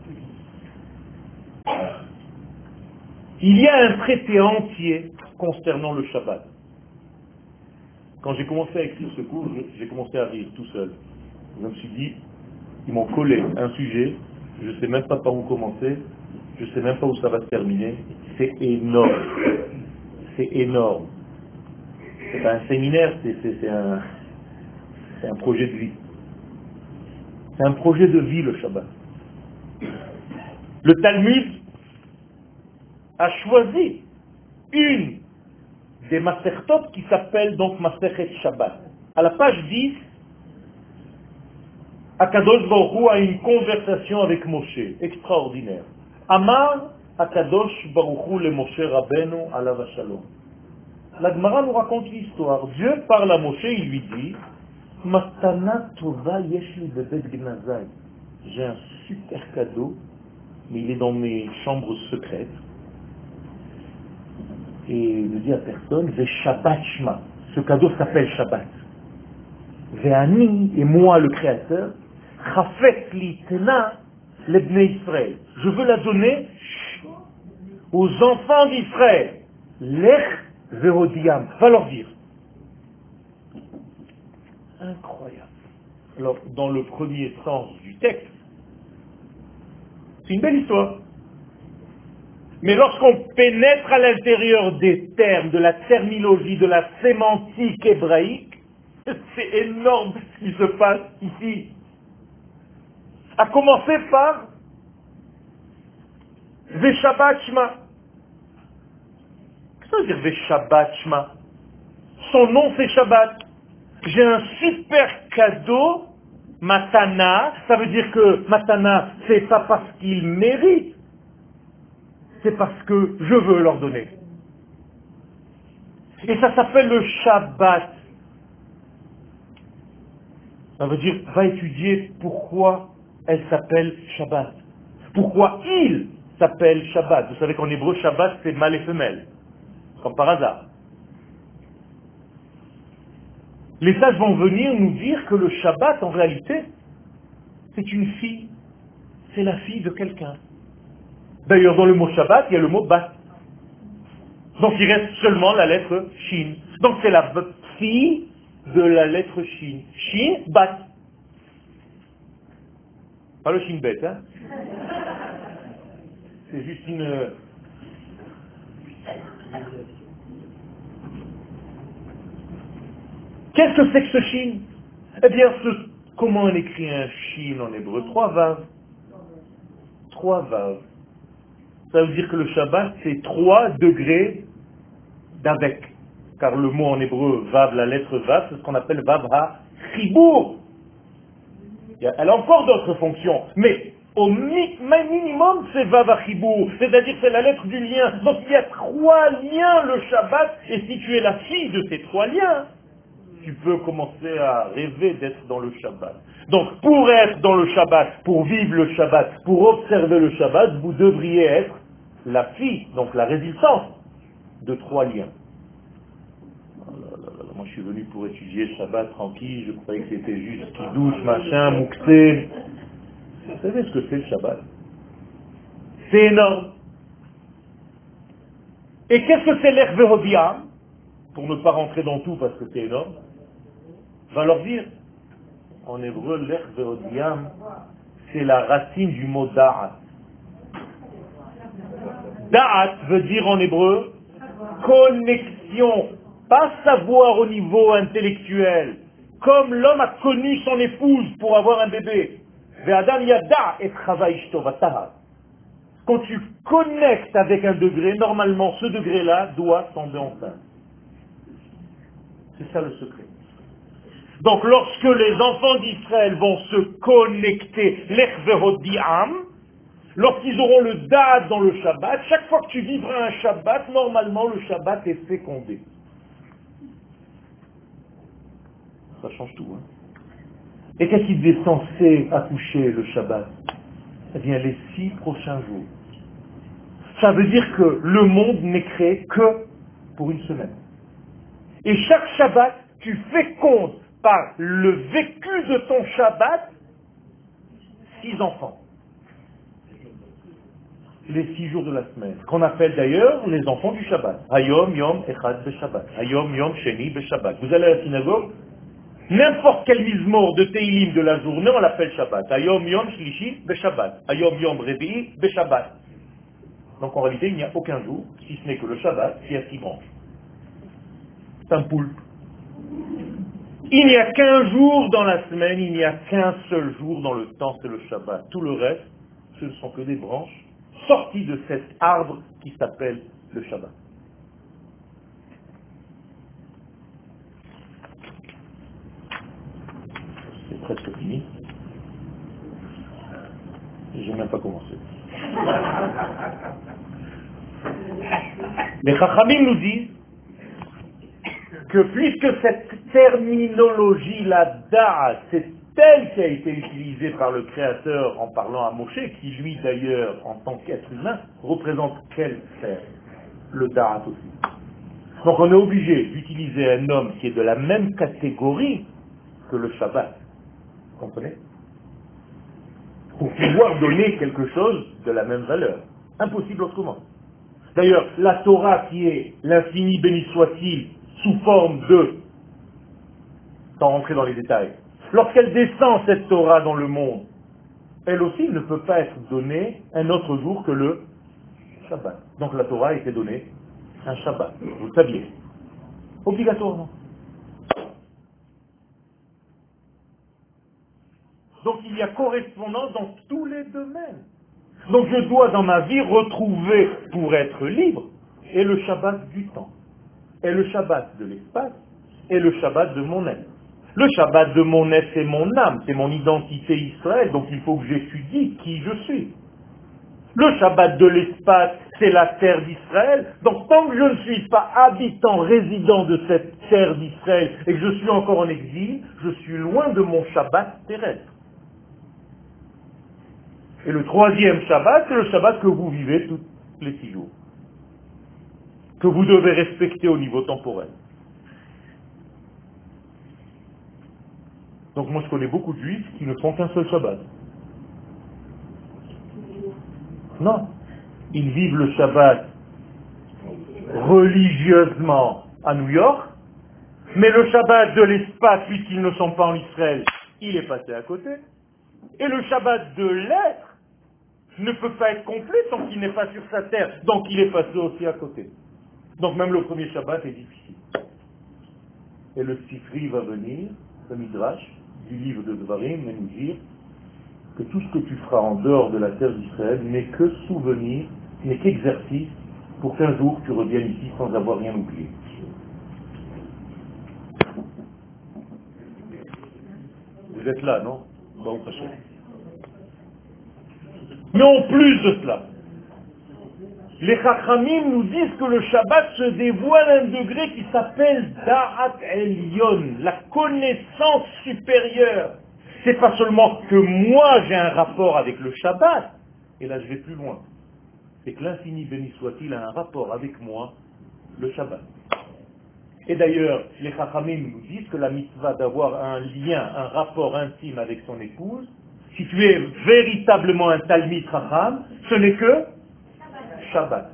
Il y a un traité entier concernant le Shabbat. Quand j'ai commencé à écrire ce cours, j'ai commencé à rire tout seul. Je me suis dit, ils m'ont collé un sujet, je ne sais même pas par où commencer, je ne sais même pas où ça va se terminer. C'est énorme. C'est énorme. C'est pas un séminaire, c'est un projet de vie. C'est un projet de vie, le Shabbat. Le Talmud a choisi une des Masertot qui s'appelle donc Masechet Shabbat. À la page 10, Akadosh Baruch Hu a une conversation avec Moshe, extraordinaire. Amar Akadosh Baruch Hu le Moshe Rabbeinu alav shalom. La Gemara nous raconte l'histoire. Dieu parle à Moshe, il lui dit Matana tova yeshli bebet gnazai. J'ai un super cadeau, mais il est dans mes chambres secrètes. Et il ne dit à personne, Ve Shabbat Shma. Ce cadeau s'appelle Shabbat. Ve'ani, et moi le Créateur, Chafet li tena lebnei Israël. Je veux la donner aux enfants d'Israël. Lech ve'hodiam. Va leur dire. Incroyable. Alors, dans le premier sens du texte, c'est une belle histoire. Mais lorsqu'on pénètre à l'intérieur des termes, de la terminologie, de la sémantique hébraïque, c'est énorme ce qui se passe ici. À commencer par Veshabbat Shma. Qu'est-ce que ça veut dire Veshabbat Shma? Son nom c'est Shabbat. J'ai un super cadeau, Matana. Ça veut dire que Matana, c'est pas parce qu'il mérite, c'est parce que je veux leur donner. Et ça s'appelle le Shabbat. Ça veut dire, va étudier pourquoi elle s'appelle Shabbat. Pourquoi il s'appelle Shabbat. Vous savez qu'en hébreu, Shabbat, c'est mâle et femelle. Comme par hasard. Les sages vont venir nous dire que le Shabbat, en réalité, c'est une fille. C'est la fille de quelqu'un. D'ailleurs, dans le mot Shabbat, il y a le mot Bat. Donc il reste seulement la lettre Shin. Donc c'est la phi de la lettre Shin. Shin, Bat. Pas le Shin Bet, hein. C'est juste une... Qu'est-ce que c'est que ce Shin? Eh bien, comment on écrit un Shin en hébreu? 3 vaves. 3 vaves. Ça veut dire que le Shabbat, c'est 3 degrés d'avec. Car le mot en hébreu, vav, la lettre vav, c'est ce qu'on appelle vav ha-chibour. Elle a encore d'autres fonctions, mais au minimum, c'est vav ha-chibour. C'est-à-dire c'est la lettre du lien. Donc il y a 3 liens, le Shabbat, et si tu es la fille de ces 3 liens, tu peux commencer à rêver d'être dans le Shabbat. Donc, pour être dans le Shabbat, pour vivre le Shabbat, pour observer le Shabbat, vous devriez être la fille, donc la résultante de 3 liens. Oh là là là, moi, je suis venu pour étudier Shabbat tranquille, je croyais que c'était juste douce, machin, mouxé. Vous savez ce que c'est le Shabbat? C'est énorme. Et qu'est-ce que c'est l'Erverodia? Pour ne pas rentrer dans tout parce que c'est énorme, va leur dire, en hébreu, l'Erveodiam, c'est la racine du mot da'at. Da'at veut dire en hébreu connexion, pas savoir au niveau intellectuel, comme l'homme a connu son épouse pour avoir un bébé. Ve'adam yada et chava ishto vataha. Quand tu connectes avec un degré, normalement ce degré-là doit tomber enceinte. C'est ça le secret. Donc lorsque les enfants d'Israël vont se connecter, l'echverodiam, lorsqu'ils auront le da'at dans le Shabbat, chaque fois que tu vivras un Shabbat, normalement le Shabbat est fécondé. Ça change tout. Hein. Et qu'est-ce qui est censé accoucher le Shabbat? Eh bien les 6 prochains jours. Ça veut dire que le monde n'est créé que pour une semaine. Et chaque Shabbat, tu fécondes par le vécu de ton Shabbat 6 enfants. Les 6 jours de la semaine, qu'on appelle d'ailleurs les enfants du Shabbat. Hayom Yom Echad Beshabbat. Hayom Yom Sheni Beshabbat. Vous allez à la synagogue, n'importe quel mizmor de Teilim de la journée, on l'appelle Shabbat. Hayom Yom Shlishi Beshabbat. Hayom Yom Revi'i Beshabbat. Donc en réalité, il n'y a aucun jour, si ce n'est que le Shabbat, qui a 6 branches. C'est un poulpe. Il n'y a qu'un jour dans la semaine, il n'y a qu'un seul jour dans le temps, c'est le Shabbat. Tout le reste, ce ne sont que des branches sorties de cet arbre qui s'appelle le Shabbat. C'est presque fini. Je n'ai même pas commencé. Les Chachamim nous disent que puisque cette terminologie, la da'at, c'est telle qui a été utilisée par le Créateur en parlant à Moshe, qui lui d'ailleurs, en tant qu'être humain, représente quelle sphère? Le da'at aussi. Donc on est obligé d'utiliser un homme qui est de la même catégorie que le Shabbat. Vous comprenez? Pour pouvoir donner quelque chose de la même valeur. Impossible autrement. D'ailleurs, la Torah qui est l'infini béni soit-il, sous forme de, sans rentrer dans les détails, lorsqu'elle descend cette Torah dans le monde, elle aussi ne peut pas être donnée un autre jour que le Shabbat. Donc la Torah a été donnée un Shabbat, vous le saviez, obligatoirement. Donc il y a correspondance dans tous les domaines. Donc je dois dans ma vie retrouver, pour être libre, et le Shabbat du temps, et le Shabbat de l'espace, et le Shabbat de mon être. Le Shabbat de mon être, c'est mon âme, c'est mon identité Israël, donc il faut que j'étudie qui je suis. Le Shabbat de l'espace, c'est la terre d'Israël, donc tant que je ne suis pas habitant, résident de cette terre d'Israël, et que je suis encore en exil, je suis loin de mon Shabbat terrestre. Et le 3e Shabbat, c'est le Shabbat que vous vivez tous les 6 jours, que vous devez respecter au niveau temporel. Donc moi je connais beaucoup de juifs qui ne font qu'un seul Shabbat. Non. ils vivent le Shabbat religieusement à New York, mais le Shabbat de l'espace, puisqu'ils ne sont pas en Israël, il est passé à côté. Et le Shabbat de l'être ne peut pas être complet tant qu'il n'est pas sur sa terre. Donc il est passé aussi à côté. Donc même le premier Shabbat est difficile. Et le Sifri va venir, le Midrash, du livre de Dvarim, et nous dire que tout ce que tu feras en dehors de la terre d'Israël n'est que souvenir, n'est qu'exercice pour qu'un jour tu reviennes ici sans avoir rien oublié. Vous êtes là, non? Bon, mais en plus de cela, les Chachamim nous disent que le Shabbat se dévoile à un degré qui s'appelle Da'at Elyon, la connaissance supérieure. C'est pas seulement que moi j'ai un rapport avec le Shabbat, et là je vais plus loin. C'est que l'infini béni soit-il a un rapport avec moi, le Shabbat. Et d'ailleurs, les Chachamim nous disent que la mitzvah d'avoir un lien, un rapport intime avec son épouse, si tu es véritablement un Talmid Chacham, ce n'est que Shabbat.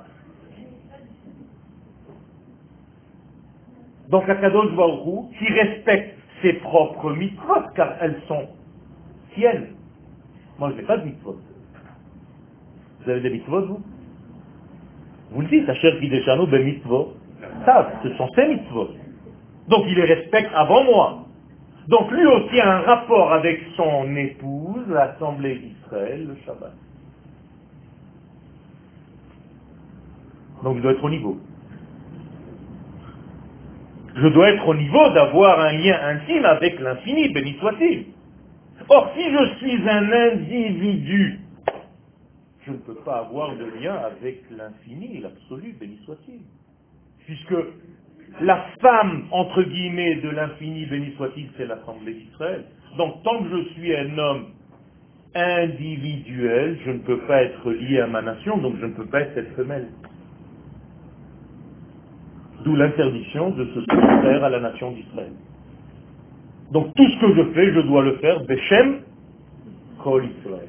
Donc Akadosh Baruch Hu, qui respecte ses propres mitzvot, car elles sont siennes. Moi je n'ai pas de mitzvot. Vous avez des mitzvot, vous? Vous le dites, Asher Kideshanu ben mitzvot. Ça, ce sont ses mitzvot. Donc il les respecte avant moi. Donc lui aussi a un rapport avec son épouse, l'Assemblée d'Israël, le Shabbat. Donc je dois être au niveau. Je dois être au niveau d'avoir un lien intime avec l'infini, béni soit-il. Or, si je suis un individu, je ne peux pas avoir de lien avec l'infini, l'absolu, béni soit-il. Puisque la femme, entre guillemets, de l'infini, béni soit-il, c'est l'Assemblée d'Israël. Donc, tant que je suis un homme individuel, je ne peux pas être lié à ma nation, donc je ne peux pas être cette femelle. D'où l'interdiction de se soustraire à la nation d'Israël. Donc tout ce que je fais, je dois le faire Beshem Kol Israël.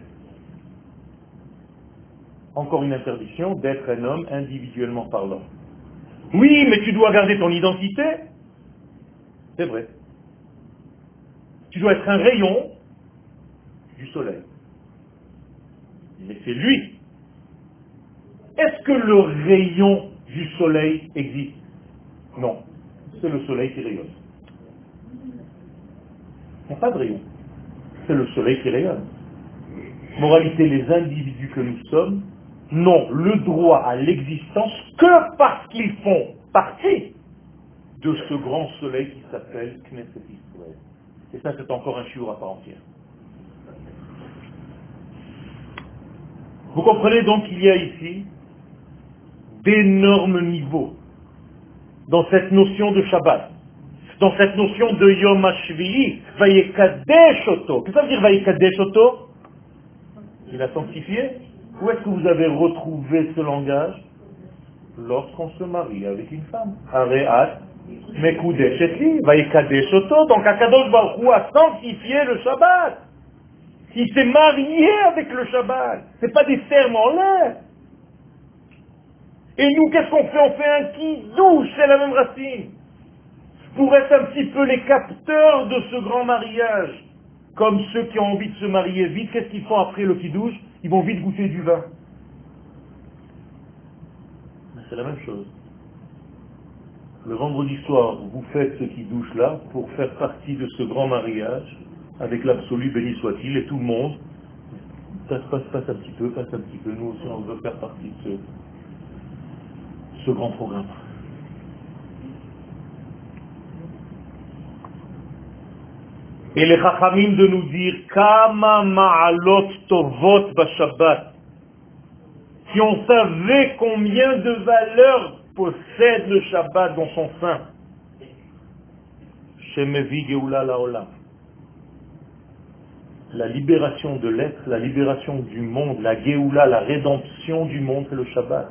Encore une interdiction d'être un homme individuellement parlant. Oui, mais tu dois garder ton identité. C'est vrai. Tu dois être un rayon du soleil. Mais c'est lui. Est-ce que le rayon du soleil existe? Non. C'est le soleil qui rayonne. Il n'y a pas de rayon. C'est le soleil qui rayonne. Moralité, les individus que nous sommes n'ont le droit à l'existence que parce qu'ils font partie de ce grand soleil qui s'appelle Knesset Israël. Et ça, c'est encore un shiur à part entière. Vous comprenez donc qu'il y a ici d'énormes niveaux dans cette notion de Shabbat, dans cette notion de Yom HaShvi'i, Vayekadesh Oto. Qu'est-ce que ça veut dire Vayekadesh Oto? Il a sanctifié. Où est-ce que vous avez retrouvé ce langage? Lorsqu'on se marie avec une femme. Areat Mekudesh Etli, Vayekadesh Oto. Donc Akadosh Baruch Hu a sanctifié le Shabbat. Il s'est marié avec le Shabbat. Ce n'est pas des termes en l'air. Et nous, qu'est-ce qu'on fait? On fait un kidouche, c'est la même racine. Pour être un petit peu les capteurs de ce grand mariage. Comme ceux qui ont envie de se marier vite, qu'est-ce qu'ils font après le kidouche? Ils vont vite goûter du vin. C'est la même chose. Le vendredi soir, vous faites ce kidouche-là pour faire partie de ce grand mariage avec l'absolu, béni soit-il, et tout le monde. Ça se passe un petit peu, nous aussi on veut faire partie de ce grand programme. Et les Chachamim de nous dire Kama ma'alot tovot b'Shabbat. Si on savait combien de valeurs possède le Shabbat dans son sein. Shemevi Geoula Laolam. La libération de l'être, la libération du monde, la Géoula, la rédemption du monde, c'est le Shabbat.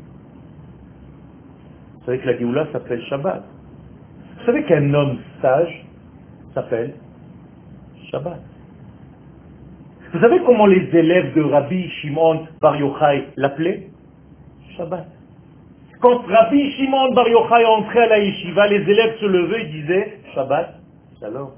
Vous savez que la Géoula s'appelle Shabbat. Vous savez qu'un homme sage s'appelle Shabbat. Vous savez comment les élèves de Rabbi Shimon Bar Yochai l'appelaient? Shabbat. Quand Rabbi Shimon Bar Yochai entrait à la yeshiva, les élèves se levaient et disaient Shabbat, shalom.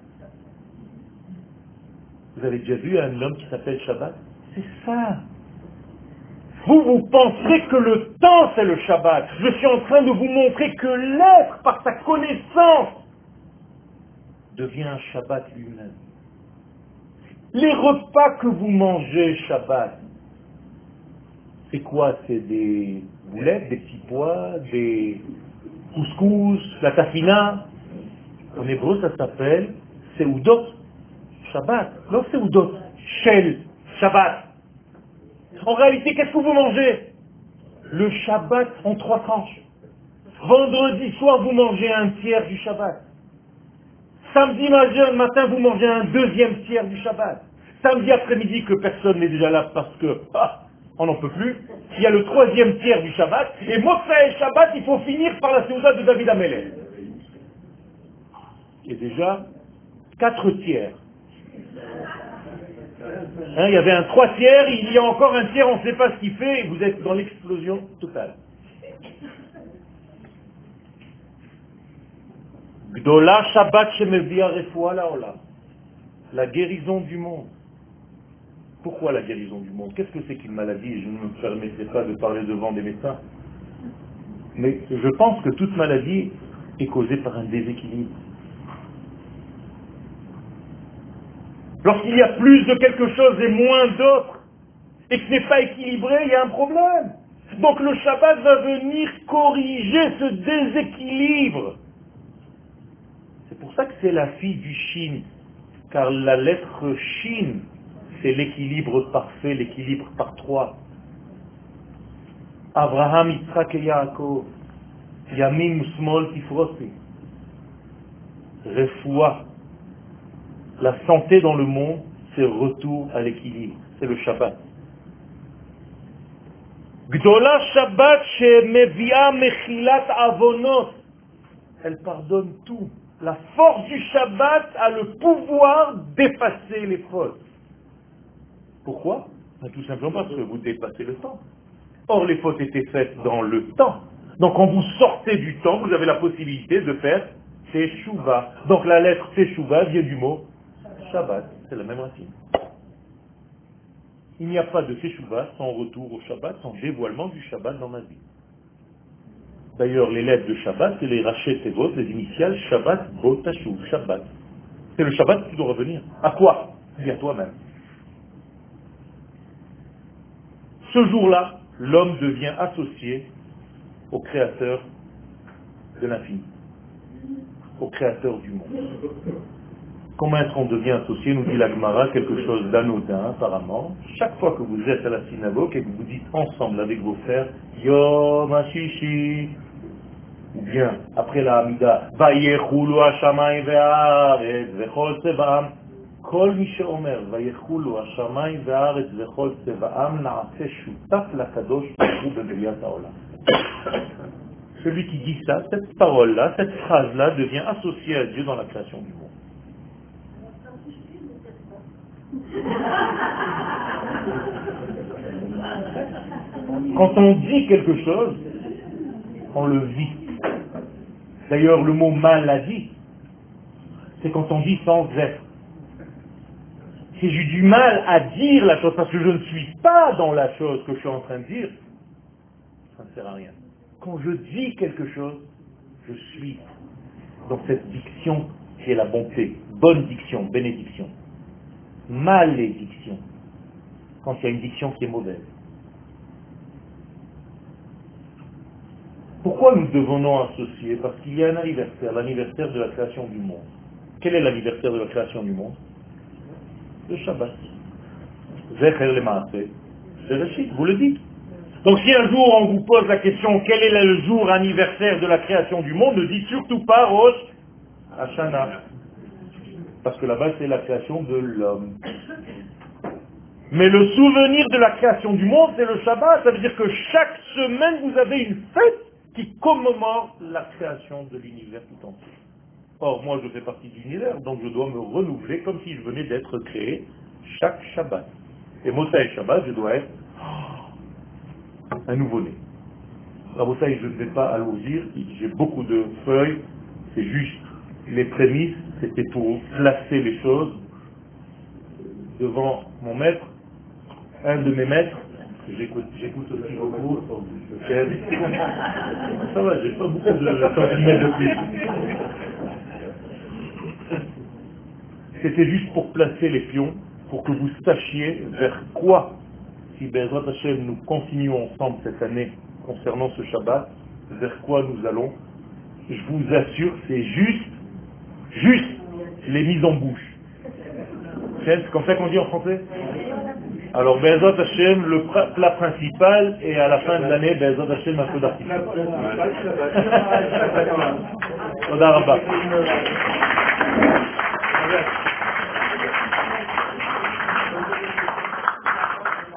Vous avez déjà vu un homme qui s'appelle Shabbat? C'est ça. Vous pensez que le temps c'est le Shabbat. Je suis en train de vous montrer que l'être, par sa connaissance, devient un Shabbat lui-même. Les repas que vous mangez Shabbat, c'est quoi? C'est des boulettes, des petits pois, des couscous, la tafina. En hébreu, ça s'appelle Seudot Shabbat. Non, Seudot Shel Shabbat. En réalité, qu'est-ce que vous mangez? Le Shabbat en 3 tranches. Vendredi soir, vous mangez un tiers du Shabbat. Samedi matin, vous mangez un deuxième tiers du Shabbat. Samedi après-midi, que personne n'est déjà là parce que on n'en peut plus, il y a le 3e tiers du Shabbat. Et Motsai Shabbat, il faut finir par la Seuda de David Amelech. Qui est déjà 4 tiers. Il y avait un 3 tiers, il y a encore un tiers, on ne sait pas ce qu'il fait, et vous êtes dans l'explosion totale. Gdola Shabbat Shemevia Refoua Laolam. La guérison du monde. Pourquoi la guérison du monde? Qu'est-ce que c'est qu'une maladie? Je ne me permettrai pas de parler devant des médecins. Mais je pense que toute maladie est causée par un déséquilibre. Lorsqu'il y a plus de quelque chose et moins d'autre, et que ce n'est pas équilibré, il y a un problème. Donc le Shabbat va venir corriger ce déséquilibre. C'est pour ça que c'est la fille du Shin, car la lettre Shin, c'est l'équilibre parfait, l'équilibre par 3. Abraham, Yitzhak et Yaakov, Yamin, Usmol, Tifrosi. Refoua. La santé dans le monde, c'est retour à l'équilibre. C'est le Shabbat. Gdola Shabbat Shemevia Mechilat Avonot. Elle pardonne tout. La force du Shabbat a le pouvoir d'effacer les fautes. Pourquoi? Tout simplement parce que vous dépassez le temps. Or, les fautes étaient faites dans le temps. Donc, quand vous sortez du temps, vous avez la possibilité de faire Teshuvah. Donc, la lettre Teshuvah vient du mot Shabbat. C'est la même racine. Il n'y a pas de Teshuvah sans retour au Shabbat, sans dévoilement du Shabbat dans ma vie. D'ailleurs, les lettres de Shabbat, c'est les Rachet Tevot, les initiales Shabbat, Bo, Tashuv, Shabbat. C'est le Shabbat qui doit revenir. À quoi? Dis à toi-même. Ce jour-là, l'homme devient associé au Créateur de l'infini, au Créateur du monde. Comment est-ce qu'on devient associé? Nous dit la Gemara, quelque chose d'anodin apparemment. Chaque fois que vous êtes à la synagogue et que vous dites ensemble avec vos frères Yom HaShishi, ou bien après la Hamida Vayechulu Hashamayim ve'aretz vechol tzevaam, Kol mi she'omer Vayechulu Hashamayim ve'aretz vechol tzevaam na'aseh shutaf lakadosh baruch hu beberiat haolam. Celui qui dit ça, cette parole-là, cette phrase-là devient associée à Dieu dans la création du monde. Quand on dit quelque chose, on le vit. D'ailleurs, le mot maladie, c'est quand on dit sans être. Si j'ai du mal à dire la chose parce que je ne suis pas dans la chose que je suis en train de dire, ça ne sert à rien. Quand je dis quelque chose, je suis dans cette diction qui est la bonté. Bonne diction, bénédiction. Malédiction, quand il y a une diction qui est mauvaise. Pourquoi nous devenons associer? Parce qu'il y a un anniversaire, l'anniversaire de la création du monde. Quel est l'anniversaire de la création du monde? Le Shabbat. Zecher le Maaseh, c'est Reshit, vous le dites. Donc si un jour on vous pose la question quel est le jour anniversaire de la création du monde, ne dites surtout pas Rosh Hashanah. Parce que là-bas c'est la création de l'homme. Mais le souvenir de la création du monde, c'est le Shabbat. Ça veut dire que chaque semaine vous avez une fête qui commémore la création de l'univers tout entier. Or, moi je fais partie de l'univers, donc je dois me renouveler comme si je venais d'être créé chaque Shabbat. Et Motsai Shabbat, je dois être un nouveau-né. Rabotai, je ne vais pas alourdir, j'ai beaucoup de feuilles, c'est juste les prémices, c'était pour placer les choses devant mon maître, un de mes maîtres, que j'écoute aussi beaucoup, lequel, ça va, j'ai pas beaucoup de centimètres de plus. C'était juste pour placer les pions, pour que vous sachiez vers quoi, si Bezrat Hashem nous continuons ensemble cette année concernant ce Shabbat, vers quoi nous allons. Je vous assure, c'est juste les mises en bouche. C'est comme ça qu'on dit en français. Alors Bezrat Hashem, le plat principal, et à la fin de l'année, Bezrat Hashem, un peu d'artifice. Toda Rabba.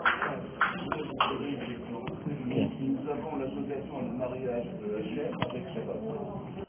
Nous avons l'association de mariage de Hachem avec